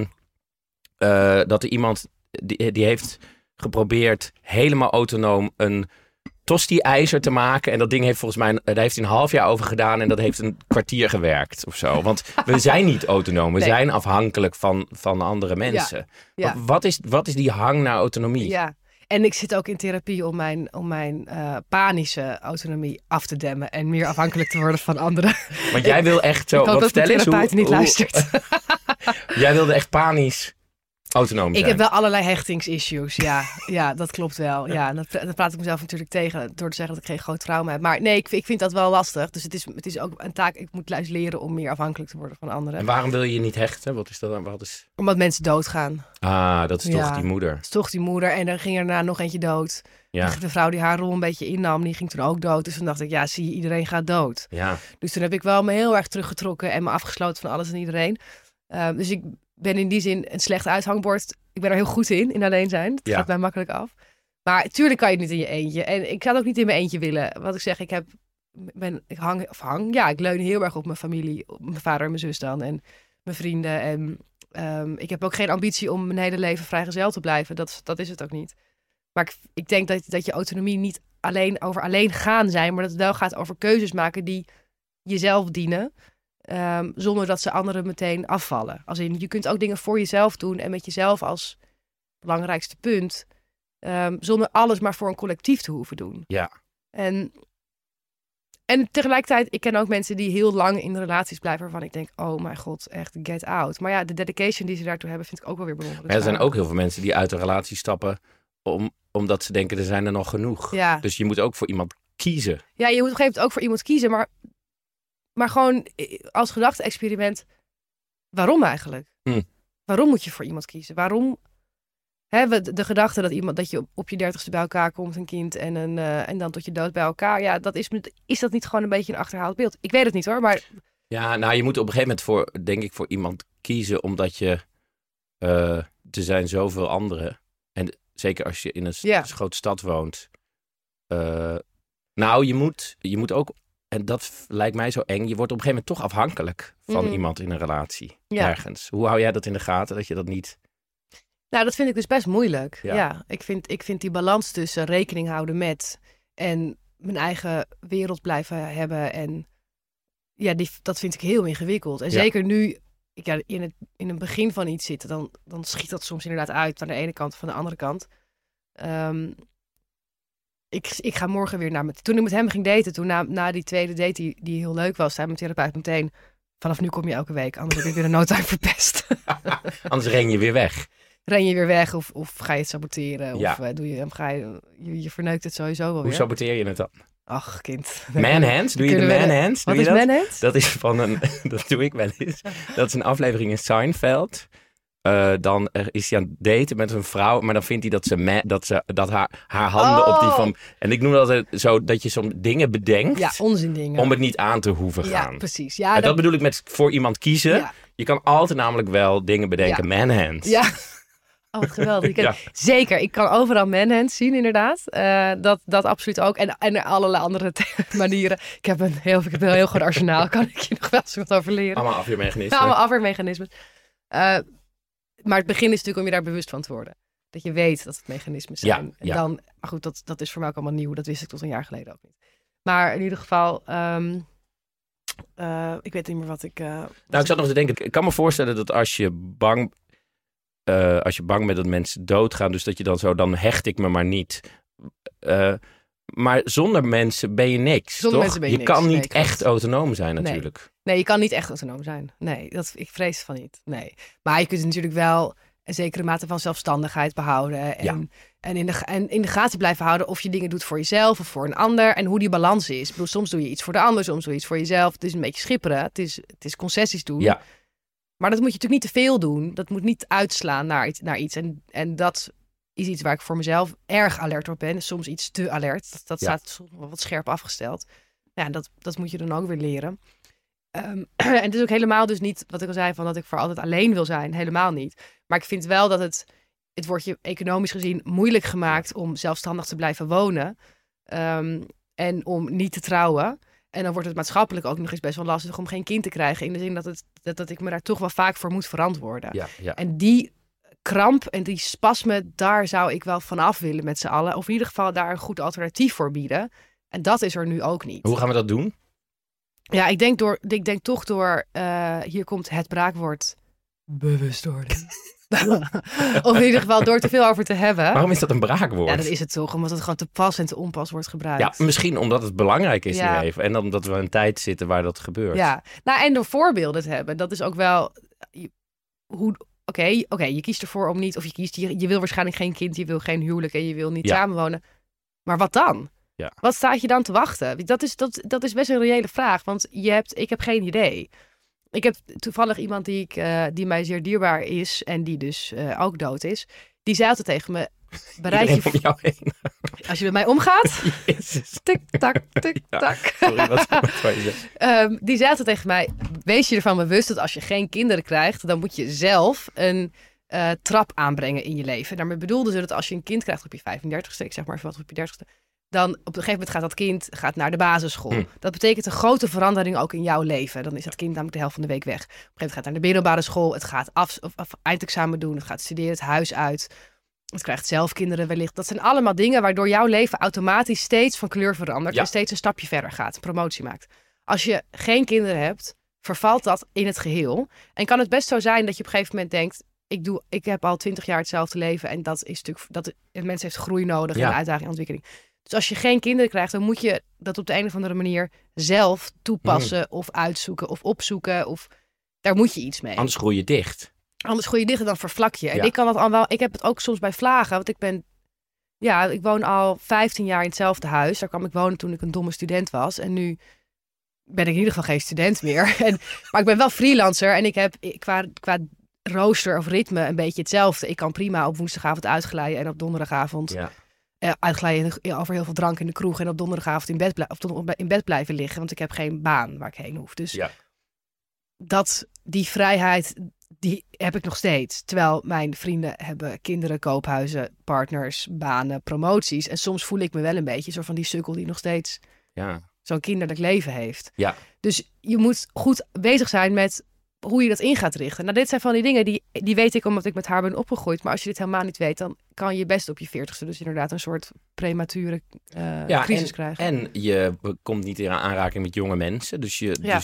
dat er iemand die heeft geprobeerd helemaal autonoom een tosti-ijzer te maken. En dat ding heeft volgens mij, daar heeft hij een half jaar over gedaan. En dat heeft een kwartier gewerkt of zo. Want we zijn niet autonoom. We zijn afhankelijk van andere mensen. Ja. Wat is die hang naar autonomie? Ja. En ik zit ook in therapie om mijn panische autonomie af te demmen. En meer afhankelijk te worden van anderen. Want jij wil echt zo... Ik hoop dat de therapeut niet luistert. Jij wilde echt panisch autonoom zijn. Ik heb wel allerlei hechtingsissues. Ja, dat klopt wel. Ja, dat praat ik mezelf natuurlijk tegen door te zeggen dat ik geen groot trauma heb. Maar nee, ik vind dat wel lastig. Dus het is ook een taak. Ik moet leren om meer afhankelijk te worden van anderen. En waarom wil je je niet hechten? Wat is dat? Omdat mensen doodgaan. Ah, dat is toch die moeder. Dat is toch die moeder. En er ging er daarna nog eentje dood. Ja. De vrouw die haar rol een beetje innam, die ging toen ook dood. Dus toen dacht ik, zie je, iedereen gaat dood. Ja. Dus toen heb ik wel me heel erg teruggetrokken en me afgesloten van alles en iedereen. Dus ik ben in die zin een slecht uithangbord. Ik ben er heel goed in alleen zijn. Het gaat mij makkelijk af. Maar tuurlijk kan je het niet in je eentje. En ik zou het ook niet in mijn eentje willen. Wat ik zeg, ik leun heel erg op mijn familie. Op mijn vader en mijn zus dan. En mijn vrienden. En ik heb ook geen ambitie om mijn hele leven vrijgezel te blijven. Dat is het ook niet. Maar ik denk dat je autonomie niet alleen gaan zijn. Maar dat het wel gaat over keuzes maken die jezelf dienen. Zonder dat ze anderen meteen afvallen. Als in, je kunt ook dingen voor jezelf doen en met jezelf als belangrijkste punt. Zonder alles maar voor een collectief te hoeven doen. Ja. En tegelijkertijd, ik ken ook mensen die heel lang in relaties blijven waarvan ik denk, oh mijn god, echt get out. Maar ja, de dedication die ze daartoe hebben vind ik ook wel weer bewonderend. Er zijn ook heel veel mensen die uit een relatie stappen omdat ze denken, er zijn er nog genoeg. Ja. Dus je moet ook voor iemand kiezen. Ja, je moet op een gegeven moment ook voor iemand kiezen, maar gewoon als gedachte-experiment, waarom eigenlijk? Waarom moet je voor iemand kiezen? Waarom? De gedachte dat je op je 30ste bij elkaar komt, een kind en dan tot je dood bij elkaar. Ja, is dat niet gewoon een beetje een achterhaald beeld? Ik weet het niet hoor, maar... Ja, nou je moet op een gegeven moment voor iemand kiezen, omdat er zijn zoveel anderen. En zeker als je in een grote stad woont. Je moet ook... En dat lijkt mij zo eng. Je wordt op een gegeven moment toch afhankelijk van iemand in een relatie. Ja. Ergens. Hoe hou jij dat in de gaten? Dat je dat niet... Nou, dat vind ik dus best moeilijk. Ja. Ik vind die balans tussen rekening houden met... en mijn eigen wereld blijven hebben. En dat vind ik heel ingewikkeld. En zeker nu ik in het begin van iets zit... dan schiet dat soms inderdaad uit aan de ene kant of van de andere kant. Ik ga morgen weer toen ik met hem ging daten, toen na die tweede date die heel leuk was, zei mijn therapeut meteen, vanaf nu kom je elke week, anders heb ik weer een no-time verpest. Anders ren je weer weg. Ren je weer weg of ga je het saboteren of je verneukt het sowieso wel weer. Hoe saboteer je het dan? Ach, kind. Manhands? Doe je de manhands? Wat is manhands? Dat is dat doe ik wel eens. Dat is een aflevering in Seinfeld. dan is hij aan het daten met een vrouw. Maar dan vindt hij dat haar handen op die van... En ik noem dat altijd zo dat je soms dingen bedenkt. Ja, onzindingen. Om het niet aan te hoeven gaan. Ja, precies. Ja, en dat bedoel ik met voor iemand kiezen. Ja. Je kan altijd namelijk wel dingen bedenken. Ja. Manhands. Ja. Oh, wat geweldig. Zeker, ik kan overal manhands zien inderdaad. Dat absoluut ook. En allerlei andere manieren. Ik heb een heel goed arsenaal. Kan ik je nog wel eens wat over leren. Allemaal afweermechanismen. Allemaal afweermechanismen. Maar het begin is natuurlijk om je daar bewust van te worden. Dat je weet dat het mechanismen zijn. Ja. En dan, maar goed, dat is voor mij ook allemaal nieuw. Dat wist ik tot een jaar geleden ook niet. Maar in ieder geval... ik weet niet meer wat ik... ik zat nog te denken. Ik kan me voorstellen dat als je bang bent dat mensen doodgaan, dus dat je dan hecht ik me maar niet. Maar zonder mensen ben je niks, zonder toch? Mensen ben je kan niet echt autonoom zijn natuurlijk. Nee, je kan niet echt autonoom zijn. Nee, ik vrees van niet. Nee. Maar je kunt natuurlijk wel een zekere mate van zelfstandigheid behouden. En in de gaten blijven houden of je dingen doet voor jezelf of voor een ander. En hoe die balans is. Ik bedoel, soms doe je iets voor de ander, soms doe je iets voor jezelf. Het is een beetje schipperen. Het is concessies doen. Ja. Maar dat moet je natuurlijk niet te veel doen. Dat moet niet uitslaan naar iets. En dat is iets waar ik voor mezelf erg alert op ben. Soms iets te alert. Dat staat soms wel wat scherp afgesteld. Ja, dat moet je dan ook weer leren. En het is ook helemaal dus niet wat ik al zei, van dat ik voor altijd alleen wil zijn. Helemaal niet. Maar ik vind wel dat het wordt je economisch gezien moeilijk gemaakt om zelfstandig te blijven wonen. En om niet te trouwen. En dan wordt het maatschappelijk ook nog eens best wel lastig om geen kind te krijgen. In de zin dat ik me daar toch wel vaak voor moet verantwoorden. Ja. En die kramp en die spasme, daar zou ik wel van af willen met z'n allen. Of in ieder geval daar een goed alternatief voor bieden. En dat is er nu ook niet. Hoe gaan we dat doen? Ja, ik denk toch door, hier komt het braakwoord, bewustwording. Of in ieder geval door te veel over te hebben. Waarom is dat een braakwoord? Ja, dat is het toch. Omdat het gewoon te pas en te onpas wordt gebruikt. Ja, misschien omdat het belangrijk is in leven. En omdat we een tijd zitten waar dat gebeurt. Ja, en door voorbeelden te hebben. Dat is ook wel... Oké, je kiest ervoor om niet... Of je wil waarschijnlijk geen kind, je wil geen huwelijk en je wil niet samenwonen. Maar wat dan? Ja. Wat staat je dan te wachten? Dat is best een reële vraag. Want ik heb geen idee. Ik heb toevallig iemand die mij zeer dierbaar is en die dus ook dood is. Die zei altijd tegen me... Bereid je om jou heen. Als je met mij omgaat... Jezus. Tik-tak, tik-tak. Ja, sorry, wat je zegt. Die zei altijd tegen mij... Wees je ervan bewust dat als je geen kinderen krijgt... dan moet je zelf een trap aanbrengen in je leven. Daarmee bedoelde ze dat als je een kind krijgt op je 35ste... Ik zeg maar even wat op je 30ste... dan op een gegeven moment gaat dat kind naar de basisschool. Dat betekent een grote verandering ook in jouw leven. Dan is dat kind namelijk de helft van de week weg. Op een gegeven moment gaat het naar de middelbare school. Het gaat eindexamen doen. Het gaat studeren, het huis uit. Het krijgt zelf kinderen wellicht. Dat zijn allemaal dingen waardoor jouw leven automatisch steeds van kleur verandert. En steeds een stapje verder gaat. Een promotie maakt. Als je geen kinderen hebt, vervalt dat in het geheel. En kan het best zo zijn dat je op een gegeven moment denkt... Ik heb al 20 jaar hetzelfde leven. En dat is natuurlijk... Een mens heeft groei nodig en uitdaging en ontwikkeling. Dus als je geen kinderen krijgt, dan moet je dat op de een of andere manier zelf toepassen of uitzoeken of opzoeken. Of daar moet je iets mee. Anders groei je dicht. Anders groei je dicht en dan vervlak je. En ik kan dat al wel. Ik heb het ook soms bij vlagen, want ik woon al 15 jaar in hetzelfde huis. Daar kwam ik wonen toen ik een domme student was. En nu ben ik in ieder geval geen student meer. Maar ik ben wel freelancer en ik heb qua rooster of ritme een beetje hetzelfde. Ik kan prima op woensdagavond uitglijden en op donderdagavond... Ja. Uitglijden over heel veel drank in de kroeg en op donderdagavond in bed blijven liggen, want ik heb geen baan waar ik heen hoef. Dus die vrijheid, die heb ik nog steeds. Terwijl mijn vrienden hebben kinderen, koophuizen, partners, banen, promoties. En soms voel ik me wel een beetje zo van die sukkel die nog steeds zo'n kinderlijk leven heeft. Ja. Dus je moet goed bezig zijn met hoe je dat in gaat richten. Nou, dit zijn van die dingen die weet ik omdat ik met haar ben opgegroeid. Maar als je dit helemaal niet weet, dan kan je best op je 40ste dus inderdaad een soort premature crisis krijgen. En je komt niet in aanraking met jonge mensen. Dus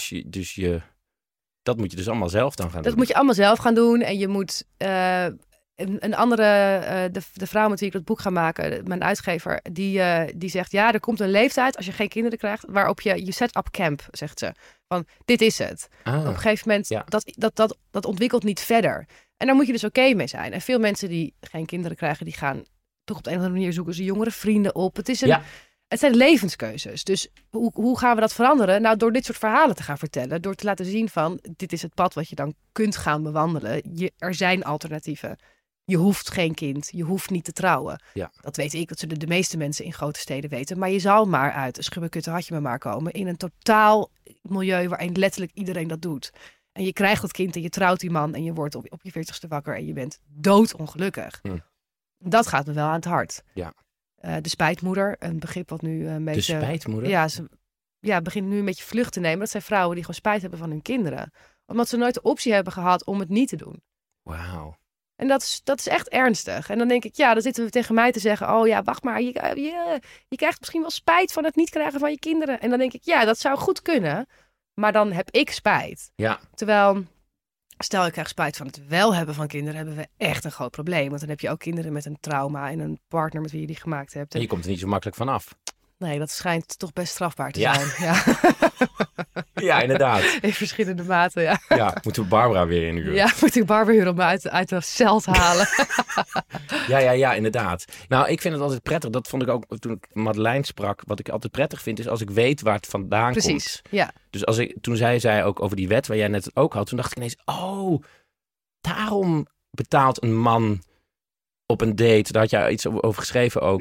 dat moet je dus allemaal zelf dan gaan doen. Dat moet je allemaal zelf gaan doen. En je moet een andere, de vrouw met wie ik dat boek ga maken, mijn uitgever, die zegt, er komt een leeftijd als je geen kinderen krijgt, waarop je set up camp, zegt ze. Van, dit is het. Op een gegeven moment, dat ontwikkelt niet verder. En daar moet je dus oké mee zijn. En veel mensen die geen kinderen krijgen, die gaan toch op de een of andere manier zoeken ze jongere vrienden op. Het Het zijn levenskeuzes. Dus hoe gaan we dat veranderen? Nou, door dit soort verhalen te gaan vertellen. Door te laten zien van, dit is het pad wat je dan kunt gaan bewandelen. Er zijn alternatieven. Je hoeft geen kind. Je hoeft niet te trouwen. Ja. Dat weet ik. Dat zullen de meeste mensen in grote steden weten. Maar je zal maar uit een schubbekutte had je maar komen. In een totaal milieu waarin letterlijk iedereen dat doet. En je krijgt dat kind en je trouwt die man. En je wordt op je 40ste wakker. En je bent doodongelukkig. Dat gaat me wel aan het hart. Ja. De spijtmoeder, een begrip wat nu een beetje... De spijtmoeder? Ja, ze begint nu een beetje vlucht te nemen. Dat zijn vrouwen die gewoon spijt hebben van hun kinderen. Omdat ze nooit de optie hebben gehad om het niet te doen. Wauw. En dat is echt ernstig. En dan denk ik, dan zitten we tegen mij te zeggen... oh ja, wacht maar, je krijgt misschien wel spijt van het niet krijgen van je kinderen. En dan denk ik, dat zou goed kunnen. Maar dan heb ik spijt. Ja. Terwijl... Stel, ik krijg spijt van het wel hebben van kinderen, hebben we echt een groot probleem. Want dan heb je ook kinderen met een trauma en een partner met wie je die gemaakt hebt. En je komt er niet zo makkelijk vanaf. Nee, dat schijnt toch best strafbaar te Ja. zijn. Ja. Ja, inderdaad. In verschillende maten, ja. Ja, moeten we Barbara weer inhuren. Ja, moet ik Barbara huren om me uit de cel te halen. Ja, inderdaad. Nou, ik vind het altijd prettig. Dat vond ik ook toen ik Madeleine sprak. Wat ik altijd prettig vind, is als ik weet waar het vandaan komt. Precies, ja. Dus toen zij zei ook over die wet waar jij net het ook had, toen dacht ik ineens, daarom betaalt een man op een date, daar had jij iets over geschreven ook,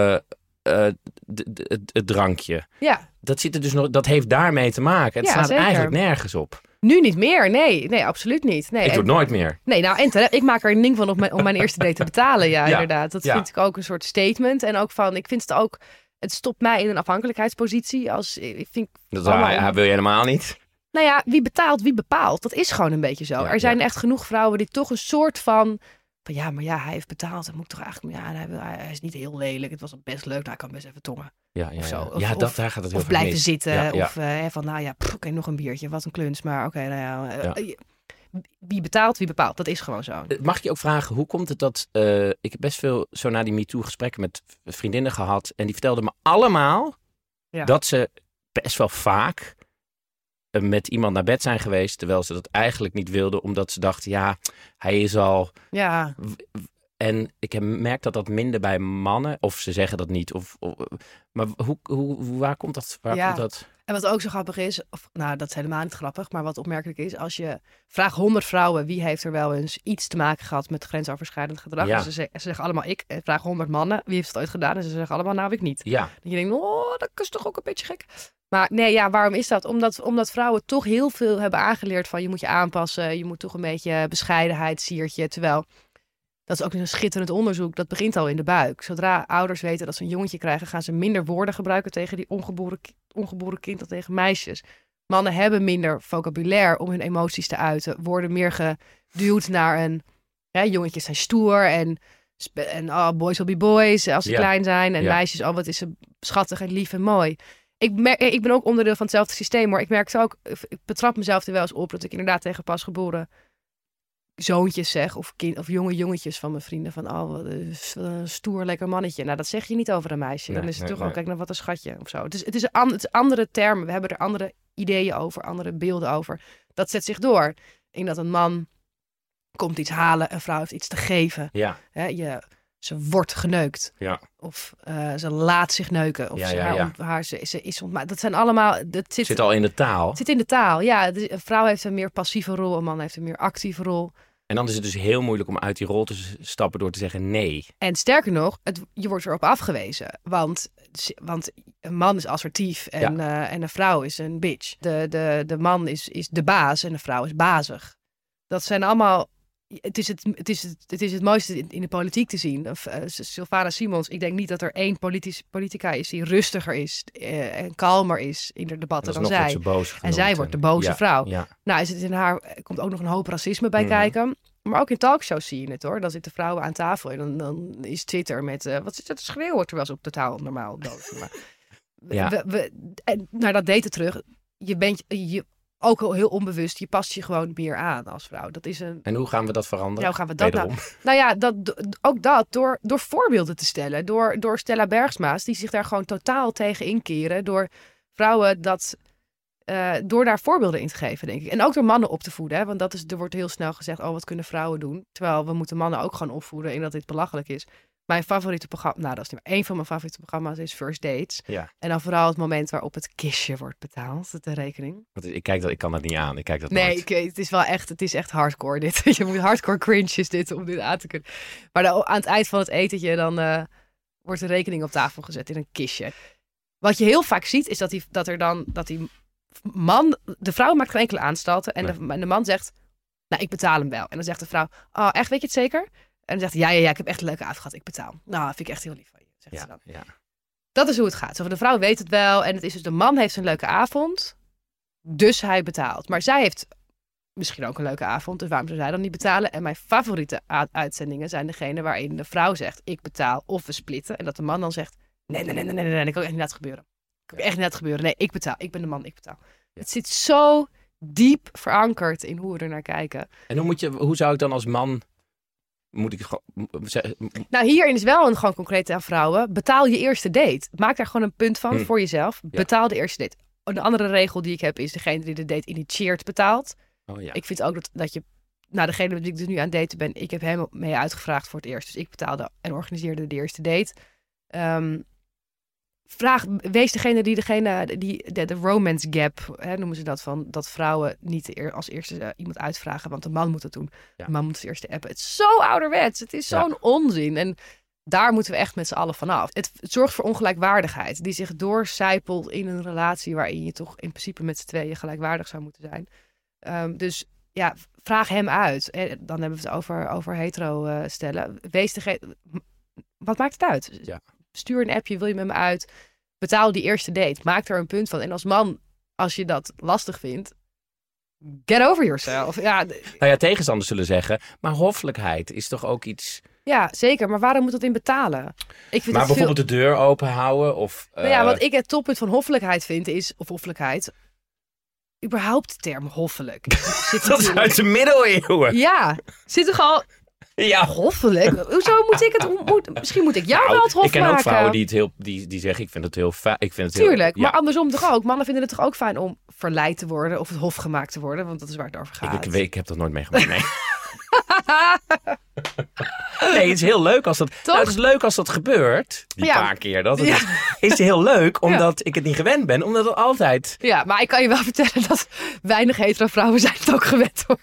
het drankje. Ja. Dat zit er dus nog, dat heeft daarmee te maken. Het staat zeker. eigenlijk nergens op. Nu niet meer, nee, absoluut niet. Nee, ik doe het nooit meer. Nee, ik maak er een ding van om mijn eerste date te betalen, inderdaad. Dat vind ik ook een soort statement. En ook van, ik vind het ook, het stopt mij in een afhankelijkheidspositie. Dat wil je helemaal niet. Nou ja, wie betaalt, wie bepaalt. Dat is gewoon een beetje zo. Er zijn echt genoeg vrouwen die toch een soort van hij heeft betaald. Dat moet toch eigenlijk, hij is niet heel lelijk. Het was best leuk. Nou, hij kan best even tongen. Ja. Of zo. Daar gaat het heel of blijven mis. zitten. Of oké, nog een biertje. Wat een kluns. Maar wie betaalt, wie bepaalt. Dat is gewoon zo. Mag ik je ook vragen, hoe komt het dat... ik heb best veel zo na die MeToo gesprekken met vriendinnen gehad. En die vertelden me allemaal dat ze best wel vaak met iemand naar bed zijn geweest, terwijl ze dat eigenlijk niet wilden, omdat ze dachten, hij is al... Ja. En ik heb merkt dat minder bij mannen, of ze zeggen dat niet. Maar waar komt dat? Komt dat? En wat ook zo grappig is, dat is helemaal niet grappig, maar wat opmerkelijk is, als je vraagt 100 vrouwen, wie heeft er wel eens iets te maken gehad met grensoverschrijdend gedrag? Ja. En ze zeggen allemaal ik. En vraag 100 mannen, wie heeft het ooit gedaan? En ze zeggen allemaal, ik niet. Ja. En je denkt, dat is toch ook een beetje gek. Maar nee, waarom is dat? Omdat vrouwen toch heel veel hebben aangeleerd van je moet je aanpassen, je moet toch een beetje bescheidenheid, siertje. Terwijl, dat is ook een schitterend onderzoek, dat begint al in de buik. Zodra ouders weten dat ze een jongetje krijgen, gaan ze minder woorden gebruiken tegen die ongeboren kind dan tegen meisjes. Mannen hebben minder vocabulaire om hun emoties te uiten, worden meer geduwd naar een... jongetjes zijn stoer en boys will be boys als ze klein zijn. En meisjes, wat is ze schattig en lief en mooi. Ik ben ook onderdeel van hetzelfde systeem, maar ik merk het ook, ik betrap mezelf er wel eens op dat ik inderdaad tegen pasgeboren zoontjes zeg, of jonge jongetjes van mijn vrienden, van wat een stoer lekker mannetje. Nou, dat zeg je niet over een meisje. Dan is het toch ook, kijk naar wat een schatje of zo. Het is andere termen. We hebben er andere ideeën over, andere beelden over. Dat zet zich door in dat een man komt iets halen, een vrouw heeft iets te geven. Ja. Ze wordt geneukt. Ja. Of ze laat zich neuken. Of ze is ontmaakt. Dat zijn allemaal... Dat zit al in de taal. Het zit in de taal, ja. Een vrouw heeft een meer passieve rol. Een man heeft een meer actieve rol. En dan is het dus heel moeilijk om uit die rol te stappen door te zeggen nee. En sterker nog, je wordt erop afgewezen. Want een man is assertief en een vrouw is een bitch. De man is de baas en de vrouw is bazig. Dat zijn allemaal... Het is het mooiste in de politiek te zien. Sylvana Simons, ik denk niet dat er één politica is die rustiger is en kalmer is in de debatten dan zij. En zij wordt de boze vrouw. Ja. Nou, is het in haar komt ook nog een hoop racisme bij kijken. Maar ook in talkshows zie je het hoor. Dan zitten vrouwen aan tafel en dan is Twitter met wat zit er te schreeuwen terwijl ze op totaal normaal dood. En naar dat daten terug. Je ook heel onbewust, je past je gewoon meer aan als vrouw. Dat is En hoe gaan we dat veranderen? Ja, hoe gaan we dat door voorbeelden te stellen. Door Stella Bergsma's, die zich daar gewoon totaal tegen inkeren. Door vrouwen door daar voorbeelden in te geven, denk ik. En ook door mannen op te voeden. Hè? Want er wordt heel snel gezegd, wat kunnen vrouwen doen? Terwijl we moeten mannen ook gewoon opvoeden in dat dit belachelijk is. Mijn favoriete programma, nou dat is niet meer. Een van mijn favoriete programma's is First Dates. Ja. En dan vooral het moment waarop het kistje wordt betaald, de rekening. Want ik kan dat niet aan. Ik kijk dat nee, nooit. Het is echt hardcore dit. Je moet hardcore cringe is dit om dit aan te kunnen. Maar aan het eind van het etentje dan wordt de rekening op tafel gezet in een kistje. Wat je heel vaak ziet is dat die man, de vrouw maakt geen enkele aanstalten en de man zegt, nou ik betaal hem wel. En dan zegt de vrouw, oh echt, weet je het zeker? En dan zegt hij, ja, ik heb echt een leuke avond gehad, ik betaal. Nou, vind ik echt heel lief van je, zegt ze dan. Ja. Dat is hoe het gaat. Zo van, de vrouw weet het wel en het is dus de man heeft een leuke avond, dus hij betaalt. Maar zij heeft misschien ook een leuke avond, dus waarom zou zij dan niet betalen? En mijn favoriete uitzendingen zijn degene waarin de vrouw zegt, ik betaal of we splitten. En dat de man dan zegt, nee, dat kan echt niet laten gebeuren. Nee, ik betaal. Ik ben de man, ik betaal. Ja. Het zit zo diep verankerd in hoe we er naar kijken. En hoe zou ik dan als man... Nou, hierin is wel gewoon concreet aan vrouwen. Betaal je eerste date. Maak daar gewoon een punt van voor jezelf. Betaal de eerste date. Een andere regel die ik heb is degene die de date initieert betaalt. Oh, ja. Ik vind ook dat je... Nou, degene met wie ik dus nu aan het daten ben, ik heb hem mee uitgevraagd voor het eerst. Dus ik betaalde en organiseerde de eerste date. Wees degene die de romance gap, noemen ze dat, van dat vrouwen niet als eerste iemand uitvragen, want de man moet het doen. Ja. De man moet als eerste appen. Het is zo ouderwets. Het is zo'n onzin. En daar moeten we echt met z'n allen vanaf. Het zorgt voor ongelijkwaardigheid die zich doorcijpelt in een relatie waarin je toch in principe met z'n tweeën gelijkwaardig zou moeten zijn. Dus ja, vraag hem uit. Dan hebben we het over hetero stellen. Wees degene... Wat maakt het uit? Ja. Stuur een appje, wil je met me uit? Betaal die eerste date. Maak er een punt van. En als man, als je dat lastig vindt, get over yourself. Ja. Nou ja, tegenstanders zullen zeggen, maar hoffelijkheid is toch ook iets... Ja, zeker. Maar waarom moet dat in betalen? Ik vind maar bijvoorbeeld de deur open houden of... Nou ja, wat ik het toppunt van hoffelijkheid vind is, of hoffelijkheid... überhaupt de term hoffelijk. Dat is uit de middeleeuwen. Ja, zit toch al... Ja, hoffelijk. Hoezo moet ik het... Misschien moet ik jou wel het hof maken. Ik ken ook vrouwen die zeggen, ik vind het heel fijn. Tuurlijk, maar andersom toch ook. Mannen vinden het toch ook fijn om verleid te worden of het hof gemaakt te worden, want dat is waar het over gaat. Ik heb dat nooit meegemaakt, nee. Nee, het is heel leuk als dat... Nou, het is leuk als dat gebeurt, paar keer. Dat is heel leuk, omdat ik het niet gewend ben, omdat het altijd... Ja, maar ik kan je wel vertellen dat weinig hetero vrouwen zijn het ook gewend hoor.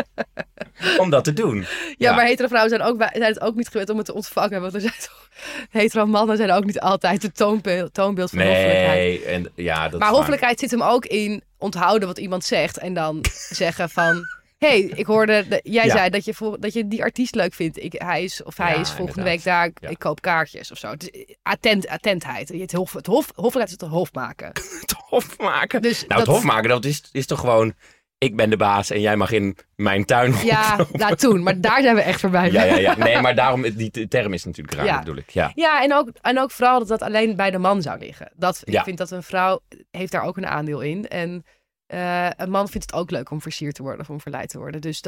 Om dat te doen. Ja, maar hetero vrouwen zijn het ook niet gewend om het te ontvangen. Want er zijn toch... Hetero mannen zijn ook niet altijd het toonbeeld van hoffelijkheid. Maar hoffelijkheid zit hem ook in onthouden wat iemand zegt. En dan zeggen van... Hey, ik hoorde... Jij zei dat je die artiest leuk vindt. Hij is volgende week daar. Ik koop kaartjes of zo. Het is attentheid. Hoffelijkheid is het hof maken. Het hof maken? Dus het hof maken, dat is toch gewoon... Ik ben de baas en jij mag in mijn tuin. Ja, nou toen. Maar daar zijn we echt voorbij. Ja. Nee, maar daarom, die term is natuurlijk raar, bedoel ik. Ja, en ook vooral dat alleen bij de man zou liggen. Ik vind dat een vrouw heeft daar ook een aandeel in. En een man vindt het ook leuk om versierd te worden of om verleid te worden. Dus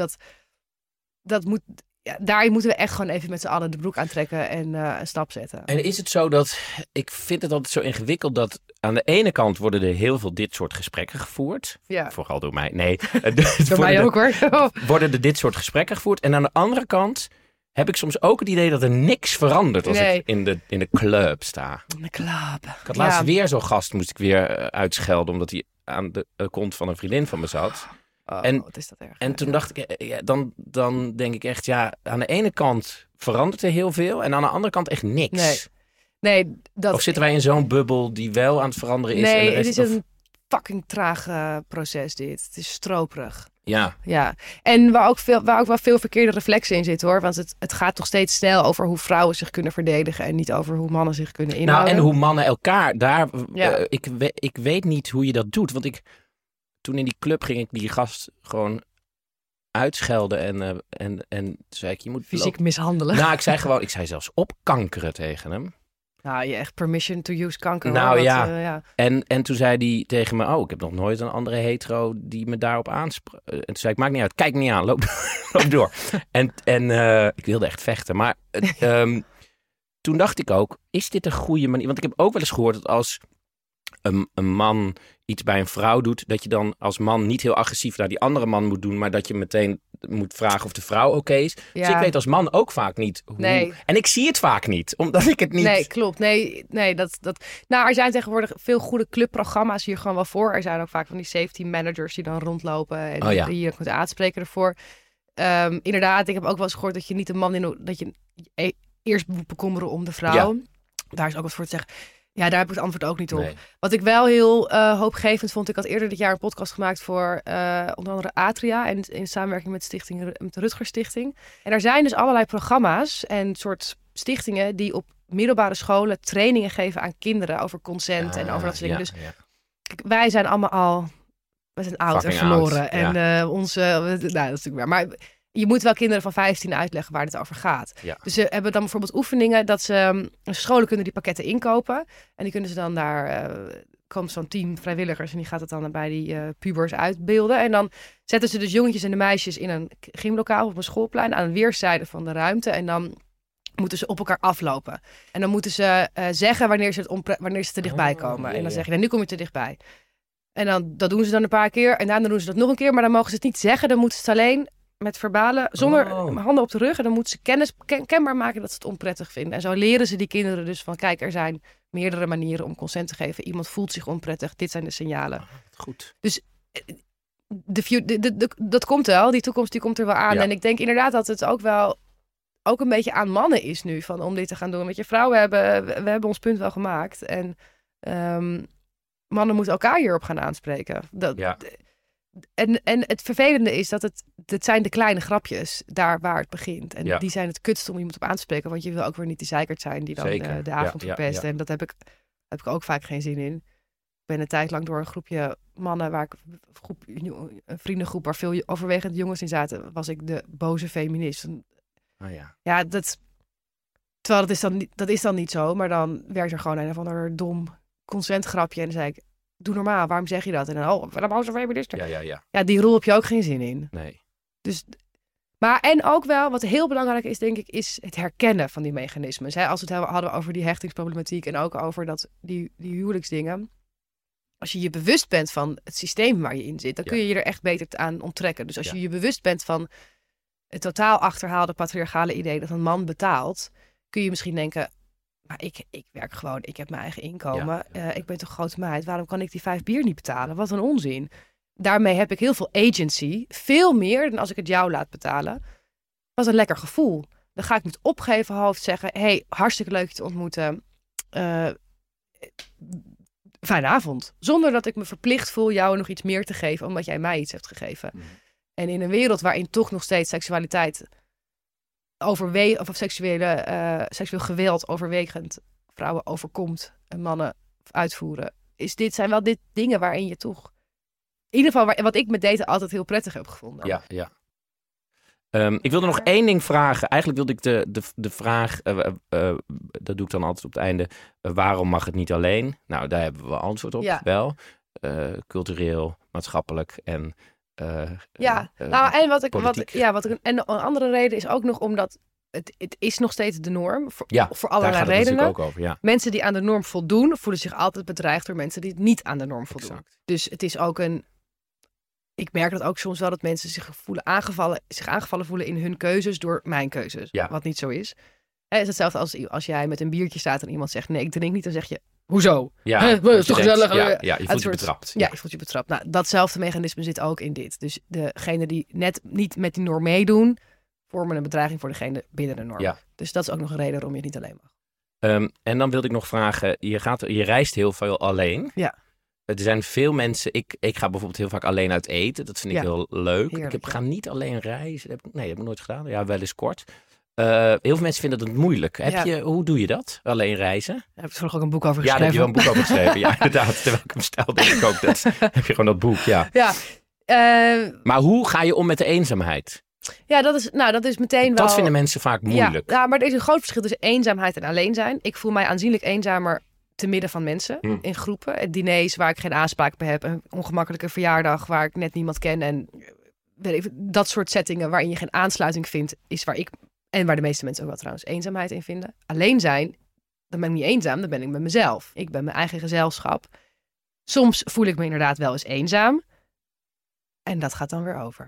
dat moet... Ja, daar moeten we echt gewoon even met z'n allen de broek aantrekken en een stap zetten. En is het zo dat... Ik vind het altijd zo ingewikkeld dat... Aan de ene kant worden er heel veel dit soort gesprekken gevoerd. Ja. Vooral door mij. Nee. Door mij ook hoor. Worden er dit soort gesprekken gevoerd. En aan de andere kant heb ik soms ook het idee dat er niks verandert als ik in de club sta. In de club. Ik had laatst weer zo'n gast, moest ik weer uitschelden, omdat hij aan de kont van een vriendin van me zat. Wat is dat erg. En toen dacht ik, dan denk ik echt, aan de ene kant verandert er heel veel en aan de andere kant echt niks. Nee, of zitten wij in zo'n bubbel die wel aan het veranderen is? Nee, het is een fucking traag proces dit. Het is stroperig. Ja. En waar ook wel veel verkeerde reflexen in zitten hoor. Want het gaat toch steeds snel over hoe vrouwen zich kunnen verdedigen en niet over hoe mannen zich kunnen inhouden. Nou, en hoe mannen elkaar daar... Ik weet niet hoe je dat doet. Want toen in die club ging ik die gast gewoon uitschelden en zei ik, je moet... Fysiek mishandelen. Nou, ik zei zelfs opkankeren tegen hem. Nou, je echt permission to use kanker. Nou ja. En toen zei hij tegen me, ik heb nog nooit een andere hetero die me daarop aansprak. En toen zei ik, maakt niet uit, kijk niet aan, loop door. En ik wilde echt vechten. Maar toen dacht ik ook, is dit een goede manier? Want ik heb ook wel eens gehoord dat als een man iets bij een vrouw doet, dat je dan als man niet heel agressief naar die andere man moet doen, maar dat je meteen moet vragen of de vrouw oké is. Dus ik weet als man ook vaak niet hoe. Nee. En ik zie het vaak niet, omdat ik het niet... Nee, klopt. Nee, Nou, er zijn tegenwoordig veel goede clubprogramma's hier gewoon wel voor. Er zijn ook vaak van die safety managers die dan rondlopen en die je kunt aanspreken ervoor. Inderdaad, ik heb ook wel eens gehoord dat je niet een man dat je eerst moet bekommeren om de vrouw. Ja. Daar is ook wat voor te zeggen. Ja, daar heb ik het antwoord ook niet op. Nee. Wat ik wel heel hoopgevend vond, ik had eerder dit jaar een podcast gemaakt voor onder andere Atria en in samenwerking met de Rutgers Stichting. En er zijn dus allerlei programma's en soort stichtingen die op middelbare scholen trainingen geven aan kinderen over consent en over dat soort dingen. Dus kijk, wij zijn allemaal we zijn oud en verloren. Oud, en dat is natuurlijk waar. Maar je moet wel kinderen van 15 uitleggen waar het over gaat. Ja. Dus ze hebben dan bijvoorbeeld oefeningen dat scholen kunnen die pakketten inkopen. En die kunnen ze dan daar... komt zo'n team vrijwilligers en die gaat het dan bij die pubers uitbeelden. En dan zetten ze dus jongetjes en de meisjes in een gymlokaal op een schoolplein aan weerszijden van de ruimte. En dan moeten ze op elkaar aflopen. En dan moeten ze zeggen wanneer ze te dichtbij komen. En dan zeg je, nu kom je te dichtbij. En dan dat doen ze dan een paar keer. En daarna doen ze dat nog een keer. Maar dan mogen ze het niet zeggen. Dan moeten ze het alleen met verbale, zonder handen op de rug. En dan moeten ze kenbaar maken dat ze het onprettig vinden. En zo leren ze die kinderen dus van, kijk, er zijn meerdere manieren om consent te geven. Iemand voelt zich onprettig. Dit zijn de signalen. Goed. Dus dat komt wel. Die toekomst die komt er wel aan. Ja. En ik denk inderdaad dat het ook een beetje aan mannen is nu om dit te gaan doen. Want je vrouwen we hebben ons punt wel gemaakt. En mannen moeten elkaar hierop gaan aanspreken. En het vervelende is dat het zijn de kleine grapjes daar waar het begint. En die zijn het kutste om iemand op aan te spreken. Want je wil ook weer niet die zeikert zijn die dan de avond verpest. En dat heb ik ook vaak geen zin in. Ik ben een tijd lang door een groepje mannen, een vriendengroep waar veel overwegend jongens in zaten, was ik de boze feminist. Terwijl dat is dan niet zo. Maar dan werkt er gewoon een of ander dom consentgrapje. En dan zei ik, doe normaal, waarom zeg je dat? En dan, wat een boze feminist. Ja, die rol heb je ook geen zin in. Nee. Dus, maar en ook wel, wat heel belangrijk is, denk ik, is het herkennen van die mechanismes. Als we het hadden over die hechtingsproblematiek en ook over die huwelijksdingen. Als je je bewust bent van het systeem waar je in zit, dan kun je je er echt beter aan onttrekken. Dus als je je bewust bent van het totaal achterhaalde patriarchale idee dat een man betaalt, kun je misschien denken, maar ik werk gewoon, ik heb mijn eigen inkomen. Ik ben toch grote meid, waarom kan ik die 5 bier niet betalen? Wat een onzin. Daarmee heb ik heel veel agency, veel meer dan als ik het jou laat betalen. Dat is een lekker gevoel. Dan ga ik met opgeven hoofd zeggen, hey, hartstikke leuk je te ontmoeten. Fijne avond. Zonder dat ik me verplicht voel jou nog iets meer te geven, omdat jij mij iets hebt gegeven. Mm. En in een wereld waarin toch nog steeds seksualiteit seksueel geweld overwegend vrouwen overkomt en mannen uitvoeren, zijn wel dit dingen waarin je toch, in ieder geval wat ik met daten altijd heel prettig heb gevonden. Ja. Ik wilde nog 1 ding vragen. Eigenlijk wilde ik de vraag, dat doe ik dan altijd op het einde, waarom mag het niet alleen? Nou, daar hebben we antwoord op, wel. Cultureel, maatschappelijk en en een andere reden is ook nog omdat het is nog steeds de norm voor allerlei redenen. Ook over, Mensen die aan de norm voldoen, voelen zich altijd bedreigd door mensen die niet aan de norm voldoen. Exact. Dus het is ook ik merk dat ook soms wel dat mensen zich aangevallen voelen in hun keuzes door mijn keuzes. Ja. Wat niet zo is. Het is hetzelfde als jij met een biertje staat en iemand zegt, nee, ik drink niet. Dan zeg je, hoezo? Ja, is toch gezellig? Je voelt je betrapt. Ja, je voelt je betrapt. Nou, datzelfde mechanisme zit ook in dit. Dus degenen die net niet met die norm meedoen, vormen een bedreiging voor degene binnen de norm. Ja. Dus dat is ook nog een reden waarom je het niet alleen mag. En dan wilde ik nog vragen, je reist heel veel alleen. Ja. Er zijn veel mensen, ik ga bijvoorbeeld heel vaak alleen uit eten. Dat vind ik heel leuk. Heerlijk, ik ga niet alleen reizen. Dat heb ik nooit gedaan. Ja, wel eens kort. Heel veel mensen vinden het moeilijk. Hoe doe je dat? Alleen reizen? Daar heb je toch ook een boek over geschreven? Ja, daar heb je wel een boek over geschreven. Ja, inderdaad. Terwijl ik hem stel, denk ik ook dat. Heb je gewoon dat boek, ja. Maar hoe ga je om met de eenzaamheid? Ja, dat is meteen wel... Dat vinden mensen vaak moeilijk. Ja, maar er is een groot verschil tussen eenzaamheid en alleen zijn. Ik voel mij aanzienlijk eenzamer te midden van mensen in groepen. Diners waar ik geen aanspraak bij heb. Een ongemakkelijke verjaardag waar ik net niemand ken. En dat soort settingen waarin je geen aansluiting vindt, is waar ik, en waar de meeste mensen ook wel trouwens, eenzaamheid in vinden. Alleen zijn, dan ben ik niet eenzaam, dan ben ik met mezelf. Ik ben mijn eigen gezelschap. Soms voel ik me inderdaad wel eens eenzaam. En dat gaat dan weer over.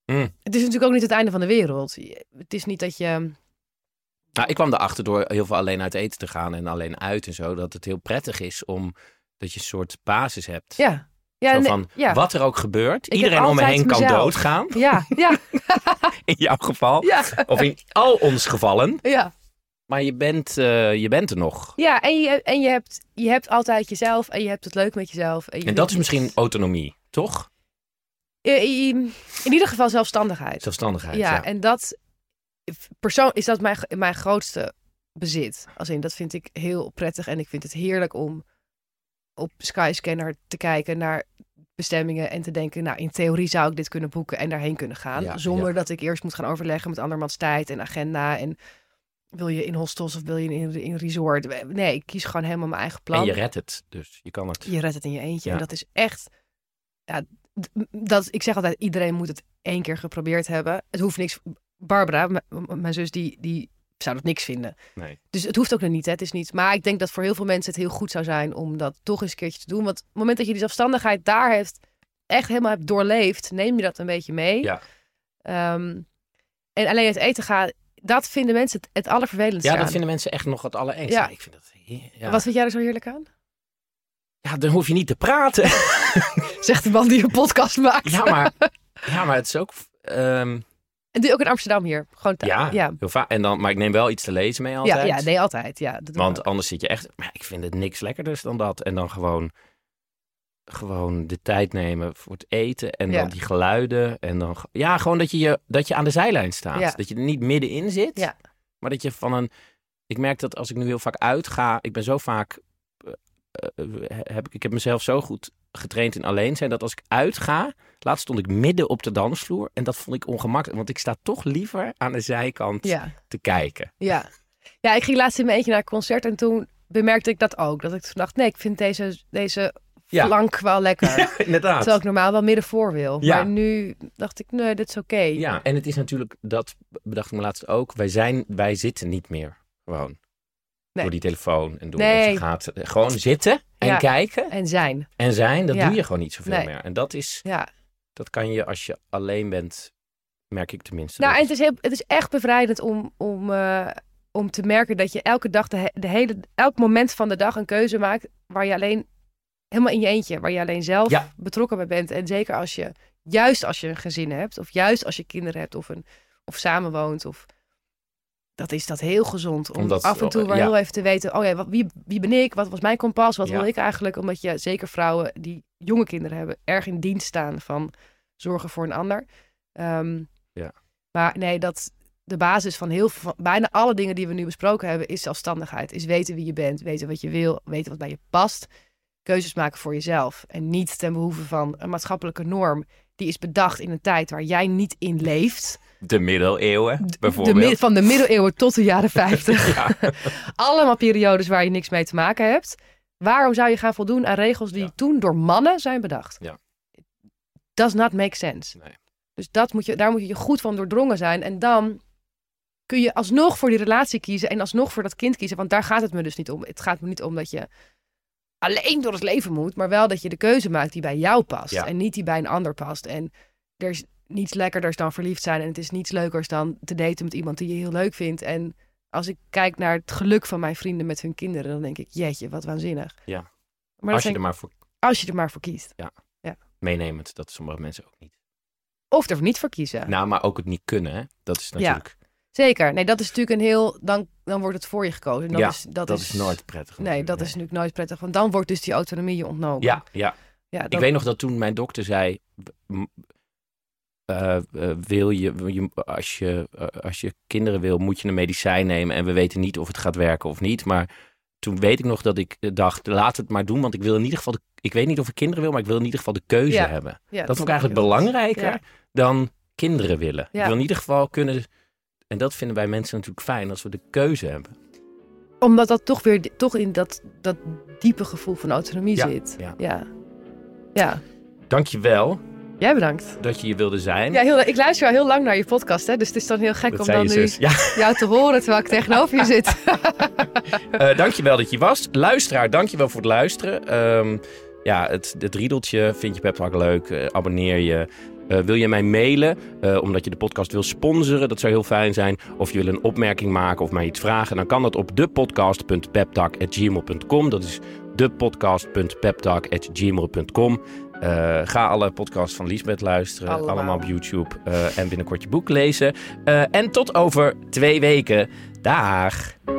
Het is natuurlijk ook niet het einde van de wereld. Het is niet dat je... Nou, ik kwam erachter door heel veel alleen uit eten te gaan en alleen uit en zo, dat het heel prettig is dat je een soort basis hebt. Ja. Zo van, wat er ook gebeurt, iedereen om me heen kan doodgaan. Ja. In jouw geval. Ja. Of in al ons gevallen. Ja. Maar je bent er nog. Ja, en je hebt altijd jezelf en je hebt het leuk met jezelf. En dat is misschien autonomie, toch? In ieder geval zelfstandigheid. Zelfstandigheid, ja. En dat is dat mijn grootste bezit. Dat vind ik heel prettig en ik vind het heerlijk om op Skyscanner te kijken naar bestemmingen en te denken, nou, in theorie zou ik dit kunnen boeken en daarheen kunnen gaan. Zonder dat ik eerst moet gaan overleggen met andermans tijd en agenda. En wil je in hostels of wil je in een resort? Nee, ik kies gewoon helemaal mijn eigen plan. En je redt het, dus je kan het. Je redt het in je eentje. En dat is echt... Ja, ik zeg altijd, iedereen moet het 1 keer geprobeerd hebben. Het hoeft niks... Barbara, mijn zus, die zou dat niks vinden. Nee. Dus het hoeft ook nog niet, hè. Het is niet... Maar ik denk dat voor heel veel mensen het heel goed zou zijn om dat toch eens een keertje te doen. Want op het moment dat je die zelfstandigheid daar echt helemaal hebt doorleefd, neem je dat een beetje mee. Ja. En alleen het eten gaan, dat vinden mensen het allervervelendste aan. Ja, dat vinden mensen echt nog het allerengste. Ja. Ik vind dat, Wat vind jij er zo heerlijk aan? Ja, dan hoef je niet te praten. Zegt de man die een podcast maakt. Ja, maar het is ook... En doe je ook in Amsterdam hier? Gewoon heel vaak. Maar ik neem wel iets te lezen mee altijd. Ja, nee, altijd. Ja, want anders zit je echt... Maar ik vind het niks lekkerders dan dat. En dan gewoon de tijd nemen voor het eten. En dan die geluiden. En dan... Ja, gewoon dat je aan de zijlijn staat. Ja. Dat je er niet middenin zit. Ja. Maar dat je Ik merk dat als ik nu heel vaak uitga... Ik ben zo vaak... Ik heb mezelf zo goed getraind in alleen zijn, dat als ik uitga... Laatst stond ik midden op de dansvloer en dat vond ik ongemakkelijk. Want ik sta toch liever aan de zijkant te kijken. Ja, ik ging laatst in mijn eentje naar een concert en toen bemerkte ik dat ook. Dat ik toen dacht, nee, ik vind deze flank wel lekker. Ja, inderdaad. Terwijl ik normaal wel midden voor wil. Ja. Maar nu dacht ik, nee, dit is oké. Ja, en het is natuurlijk, dat bedacht ik me laatst ook, wij zitten niet meer gewoon. Nee. Door die telefoon en door onze gaten. Gewoon zitten en kijken. En zijn. Dat doe je gewoon niet zoveel meer. En dat is... Ja. Dat kan je als je alleen bent, merk ik tenminste. Nou, en het is echt bevrijdend om te merken dat je elke dag, elk moment van de dag een keuze maakt waar je alleen, helemaal in je eentje, waar je alleen zelf betrokken bij bent. En zeker als je een gezin hebt, of juist als je kinderen hebt, of samenwoont, dat is dat heel gezond. Om af en toe heel even te weten, wie ben ik? Wat was mijn kompas? Wat wil ik eigenlijk? Omdat je, zeker vrouwen die jonge kinderen hebben, erg in dienst staan van zorgen voor een ander. Maar nee, de basis van bijna alle dingen die we nu besproken hebben, is zelfstandigheid. Is weten wie je bent, weten wat je wil, weten wat bij je past. Keuzes maken voor jezelf. En niet ten behoeve van een maatschappelijke norm die is bedacht in een tijd waar jij niet in leeft. De middeleeuwen, bijvoorbeeld. Van de middeleeuwen tot de jaren 50. Allemaal periodes waar je niks mee te maken hebt. Waarom zou je gaan voldoen aan regels die toen door mannen zijn bedacht? Ja. Does not make sense. Nee. Dus daar moet je goed van doordrongen zijn. En dan kun je alsnog voor die relatie kiezen en alsnog voor dat kind kiezen. Want daar gaat het me dus niet om. Het gaat me niet om dat je alleen door het leven moet, maar wel dat je de keuze maakt die bij jou past. Ja. En niet die bij een ander past. En er is niets lekkerders dan verliefd zijn. En het is niets leukers dan te daten met iemand die je heel leuk vindt. En als ik kijk naar het geluk van mijn vrienden met hun kinderen, dan denk ik, jeetje, wat waanzinnig. Ja. Maar als je er maar voor kiest. Ja. Meenemend, dat sommige mensen ook niet. Of er niet voor kiezen. Nou, maar ook het niet kunnen, hè? Dat is natuurlijk... Ja. Zeker. Nee, dat is natuurlijk een heel... Dan wordt het voor je gekozen. Dat is nooit prettig. Nee, dat is natuurlijk nooit prettig. Want dan wordt dus die autonomie je ontnomen. Ja. Ik weet nog dat toen mijn dokter zei... als je kinderen wil, moet je een medicijn nemen. En we weten niet of het gaat werken of niet. Maar toen weet ik nog dat ik dacht, laat het maar doen. Want ik wil in ieder geval... Ik weet niet of ik kinderen wil, maar ik wil in ieder geval de keuze hebben. Ja, dat vond ik eigenlijk belangrijker dan kinderen willen. Ja. Ik wil in ieder geval kunnen... En dat vinden wij mensen natuurlijk fijn, als we de keuze hebben. Omdat dat toch in dat diepe gevoel van autonomie zit. Ja. Dank je wel. Jij bedankt. Dat je hier wilde zijn. Ja, ik luister al heel lang naar je podcast, hè? Dus het is dan heel gek om dan nu jou te horen terwijl ik tegenover je zit. Dank je wel dat je was. Luisteraar, dank je wel voor het luisteren. Het riedeltje vind je Pep Talk leuk. Abonneer je. Wil je mij mailen omdat je de podcast wil sponsoren? Dat zou heel fijn zijn. Of je wil een opmerking maken of mij iets vragen. Dan kan dat op depodcast.peptalk@gmail.com. Dat is depodcast.peptalk@gmail.com. Ga alle podcasts van Liesbeth luisteren. Allemaal op YouTube. En binnenkort je boek lezen. En tot over 2 weken. Dag!